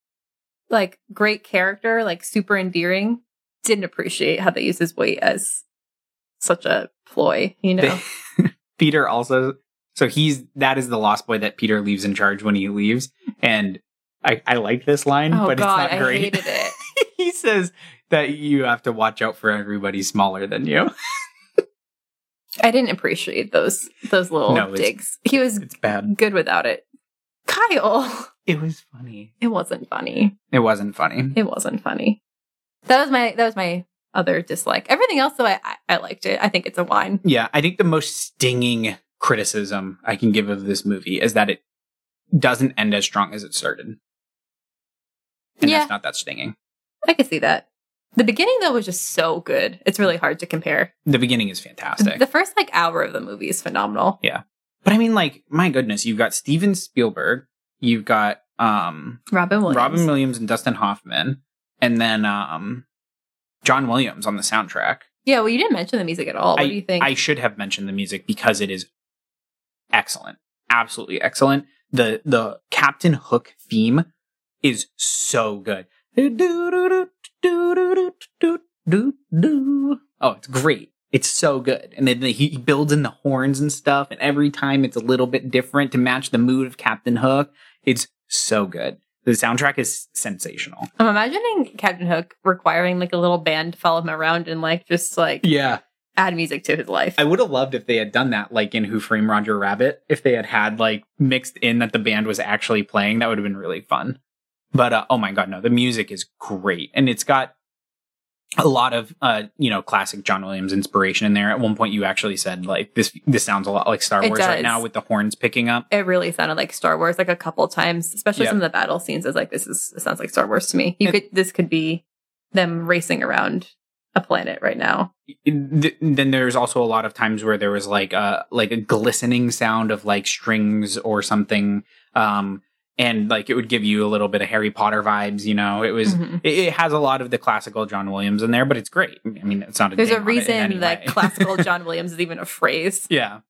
S2: Like, great character. Like, super endearing. Didn't appreciate how they used his weight as such a ploy, you know?
S1: Peter also... So he's... That is the Lost Boy that Peter leaves in charge when he leaves. And I, I like this line,
S2: oh,
S1: but
S2: God,
S1: it's not great.
S2: I hated it.
S1: He says that you have to watch out for everybody smaller than you.
S2: I didn't appreciate those those little
S1: no,
S2: digs. He was
S1: it's bad.
S2: Good without it. Kyle!
S1: It was funny.
S2: It wasn't funny.
S1: It wasn't funny.
S2: It wasn't funny. That was my that was my other dislike. Everything else, though, I, I, I liked it. I think it's a wine.
S1: Yeah, I think the most stinging criticism I can give of this movie is that it doesn't end as strong as it started. And
S2: yeah.
S1: that's not that stinging.
S2: I could see that. The beginning, though, was just so good. It's really hard to compare.
S1: The beginning is fantastic.
S2: The first, like, hour of the movie is phenomenal.
S1: Yeah. But I mean, like, my goodness, you've got Steven Spielberg, you've got um,
S2: Robin Williams.
S1: Robin Williams and Dustin Hoffman, and then um, John Williams on the soundtrack.
S2: Yeah, well, you didn't mention the music at all. What
S1: I,
S2: do you think?
S1: I should have mentioned the music because it is excellent. Absolutely excellent. The the Captain Hook theme is so good. Oh, it's great. It's so good. And then he builds in the horns and stuff, and every time it's a little bit different to match the mood of Captain Hook. It's so good. The soundtrack is sensational.
S2: I'm imagining Captain Hook requiring like a little band to follow him around and like just like
S1: yeah.
S2: add music to his life.
S1: I would have loved if they had done that, like in Who Framed Roger Rabbit. If they had had like mixed in that the band was actually playing, that would have been really fun. But uh, oh my God, no, the music is great. And it's got a lot of, uh, you know, classic John Williams inspiration in there. At one point you actually said like, this this sounds a lot like Star Wars right now with the horns picking up.
S2: It really sounded like Star Wars like a couple times, especially
S1: yeah.
S2: some of the battle scenes. Is like, this is, it sounds like Star Wars to me. You could, this could be them racing around a planet right now.
S1: Then there's also a lot of times where there was like a, like a glistening sound of like strings or something. Um, And like it would give you a little bit of Harry Potter vibes, you know. It was mm-hmm. it, it has a lot of the classical John Williams in there, but it's great. I mean, it's not a
S2: There's a
S1: reason
S2: that classical John Williams is even a phrase.
S1: Yeah,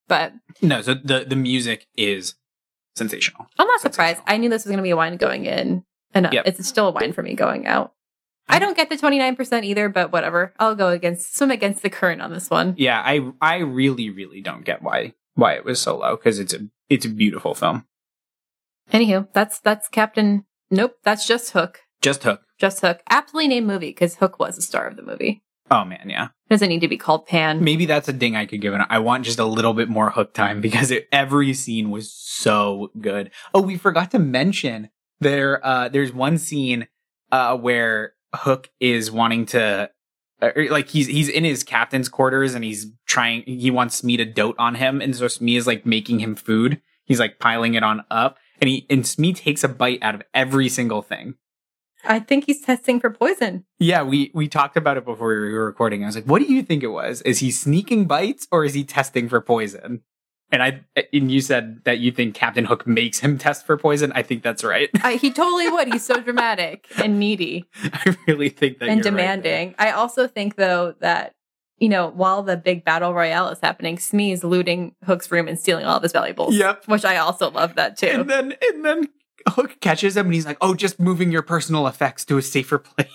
S2: But
S1: no, so the, the music is sensational.
S2: I'm not surprised. I knew this was going to be a wine going in, and
S1: Yep.
S2: it's still a wine for me going out. I don't get the twenty-nine percent either, but whatever. I'll go against swim against the current on this one.
S1: Yeah, I I really really don't get why why it was so low, because it's a it's a beautiful film.
S2: Anywho, that's that's Captain. Nope, that's just Hook.
S1: Just Hook.
S2: Just Hook. Aptly named movie because Hook was the star of the movie.
S1: Oh man, yeah.
S2: Doesn't need to be called Pan.
S1: Maybe that's a ding I could give it. I want just a little bit more Hook time because it, every scene was so good. Oh, we forgot to mention there. Uh, there's one scene uh, where Hook is wanting to, uh, like he's he's in his captain's quarters and he's trying. He wants Smee to dote on him, and so Smee is like making him food. He's like piling it on up, and he and Smee takes a bite out of every single thing.
S2: I think he's testing for poison.
S1: Yeah, we we talked about it before we were recording. I was like, "What do you think it was? Is he sneaking bites or is he testing for poison?" And I and you said that you think Captain Hook makes him test for poison. I think that's right.
S2: I, he totally would. He's so dramatic and needy
S1: I really think that
S2: and
S1: you're
S2: demanding. I also think though that you know while the big battle royale is happening, Smee is looting Hook's room and stealing all of his valuables.
S1: Yep.
S2: Which I also love that too.
S1: And then and then Hook catches him and he's like, "Oh, just moving your personal effects to a safer place."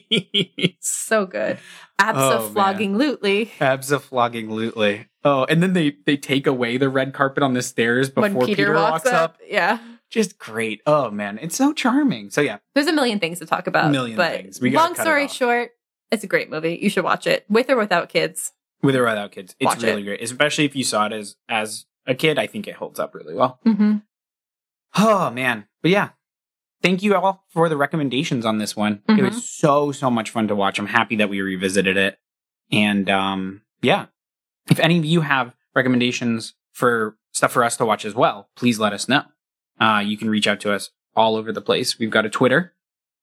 S2: So good.
S1: Oh,
S2: Abso-flogging-lutely.
S1: Abso-flogging-lutely. Oh, and then they they take away the red carpet on the stairs before
S2: When Peter,
S1: Peter
S2: walks,
S1: walks
S2: up.
S1: up.
S2: Yeah.
S1: Just great. Oh man, it's so charming. So yeah,
S2: There's a million things to talk about.
S1: A million
S2: but
S1: things. We gotta
S2: long
S1: cut it
S2: story
S1: off.
S2: short, it's a great movie. You should watch it with or without kids.
S1: with or without kids, it's
S2: Watch
S1: really
S2: it.
S1: great. Especially if you saw it as as a kid, I think it holds up really well.
S2: Mm-hmm.
S1: Oh man, but yeah, thank you all for the recommendations on this one. It
S2: Mhm.
S1: was so so much fun to watch. I'm happy that we revisited it, and um, yeah, if any of you have recommendations for stuff for us to watch as well, please let us know. Uh, you can reach out to us all over the place. We've got a Twitter,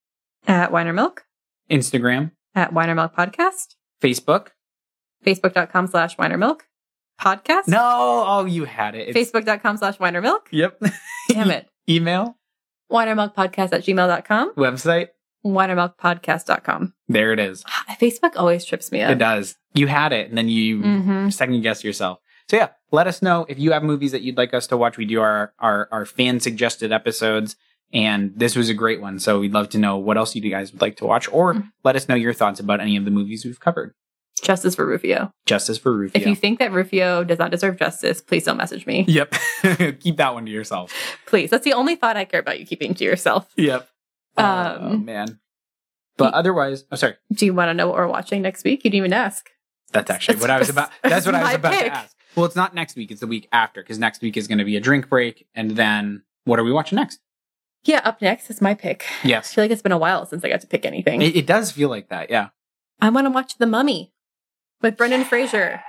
S2: At Wine or Milk,
S1: Instagram,
S2: at Wine or Milk Podcast,
S1: Facebook.
S2: Facebook.com slash Wine or Milk Podcast.
S1: No, oh, you had it. It's-
S2: Facebook.com slash Wine or Milk.
S1: Yep.
S2: Damn it.
S1: Email,
S2: Wine or Milk Podcast at gmail dot com.
S1: website.
S2: Wine or Milk Podcast dot com.
S1: There it is.
S2: Facebook always trips me
S1: It
S2: up.
S1: does. You had it, and then you
S2: Mm-hmm.
S1: second guess yourself. So yeah, let us know if you have movies that you'd like us to watch. We do our our, our fan suggested episodes, and this was a great one. So we'd love to know what else you guys would like to watch, or
S2: Mm.
S1: let us know your thoughts about any of the movies we've covered.
S2: Justice for Rufio.
S1: Justice for Rufio.
S2: If you think that Rufio does not deserve justice, please don't message me.
S1: Yep. Keep that one to yourself.
S2: Please. That's the only thought I care about you keeping to yourself.
S1: Yep. oh
S2: Um,
S1: man. But otherwise, oh sorry.
S2: Do you want to know what we're watching next week? You didn't even ask.
S1: That's actually
S2: That's-
S1: what I was about. That's what I was
S2: my
S1: about
S2: pick.
S1: to ask. Well, it's not next week. It's the week after, because next week is going to be a drink break, and then what are we watching next?
S2: Yeah, up next is my pick. I
S1: Yes,
S2: feel like it's been a while since I got to pick anything.
S1: it, it does feel like that. Yeah.
S2: I want to watch The Mummy with Brendan Fraser.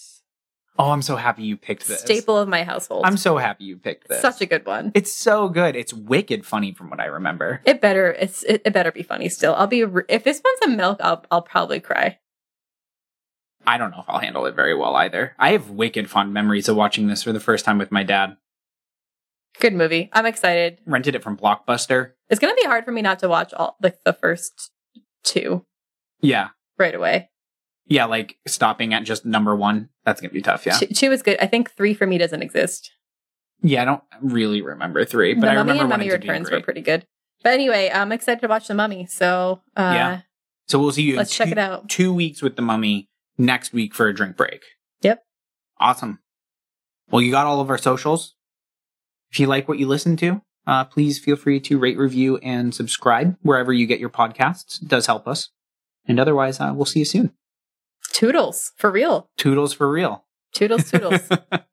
S1: Oh, I'm so happy you picked this.
S2: Staple of my household.
S1: I'm so happy you picked this.
S2: Such a good one.
S1: It's so good. It's wicked funny from what I remember.
S2: It better it's it, it better be funny still. I'll be re- if this one's a milk, I'll I'll probably cry.
S1: I don't know if I'll handle it very well either. I have wicked fond memories of watching this for the first time with my dad.
S2: Good movie. I'm excited.
S1: Rented it from Blockbuster.
S2: It's gonna be hard for me not to watch all like the first two
S1: Yeah.
S2: right away.
S1: Yeah, like stopping at just number one. That's going to be tough, yeah.
S2: Two, two is good. I think three for me doesn't exist.
S1: Yeah, I don't really remember three, but
S2: the
S1: I
S2: Mummy
S1: remember
S2: and
S1: when
S2: Mummy
S1: it did being
S2: Returns were
S1: great.
S2: pretty good. But anyway, I'm excited to watch The Mummy. So uh,
S1: Yeah. So we'll see you
S2: let's
S1: in
S2: check
S1: two,
S2: it out.
S1: two weeks with The Mummy, next week for a drink break.
S2: Yep.
S1: Awesome. Well, you got all of our socials. If you like what you listen to, uh, please feel free to rate, review, and subscribe wherever you get your podcasts. It does help us. And otherwise, uh, we'll see you soon.
S2: Toodles for real.
S1: Toodles for real.
S2: Toodles, toodles.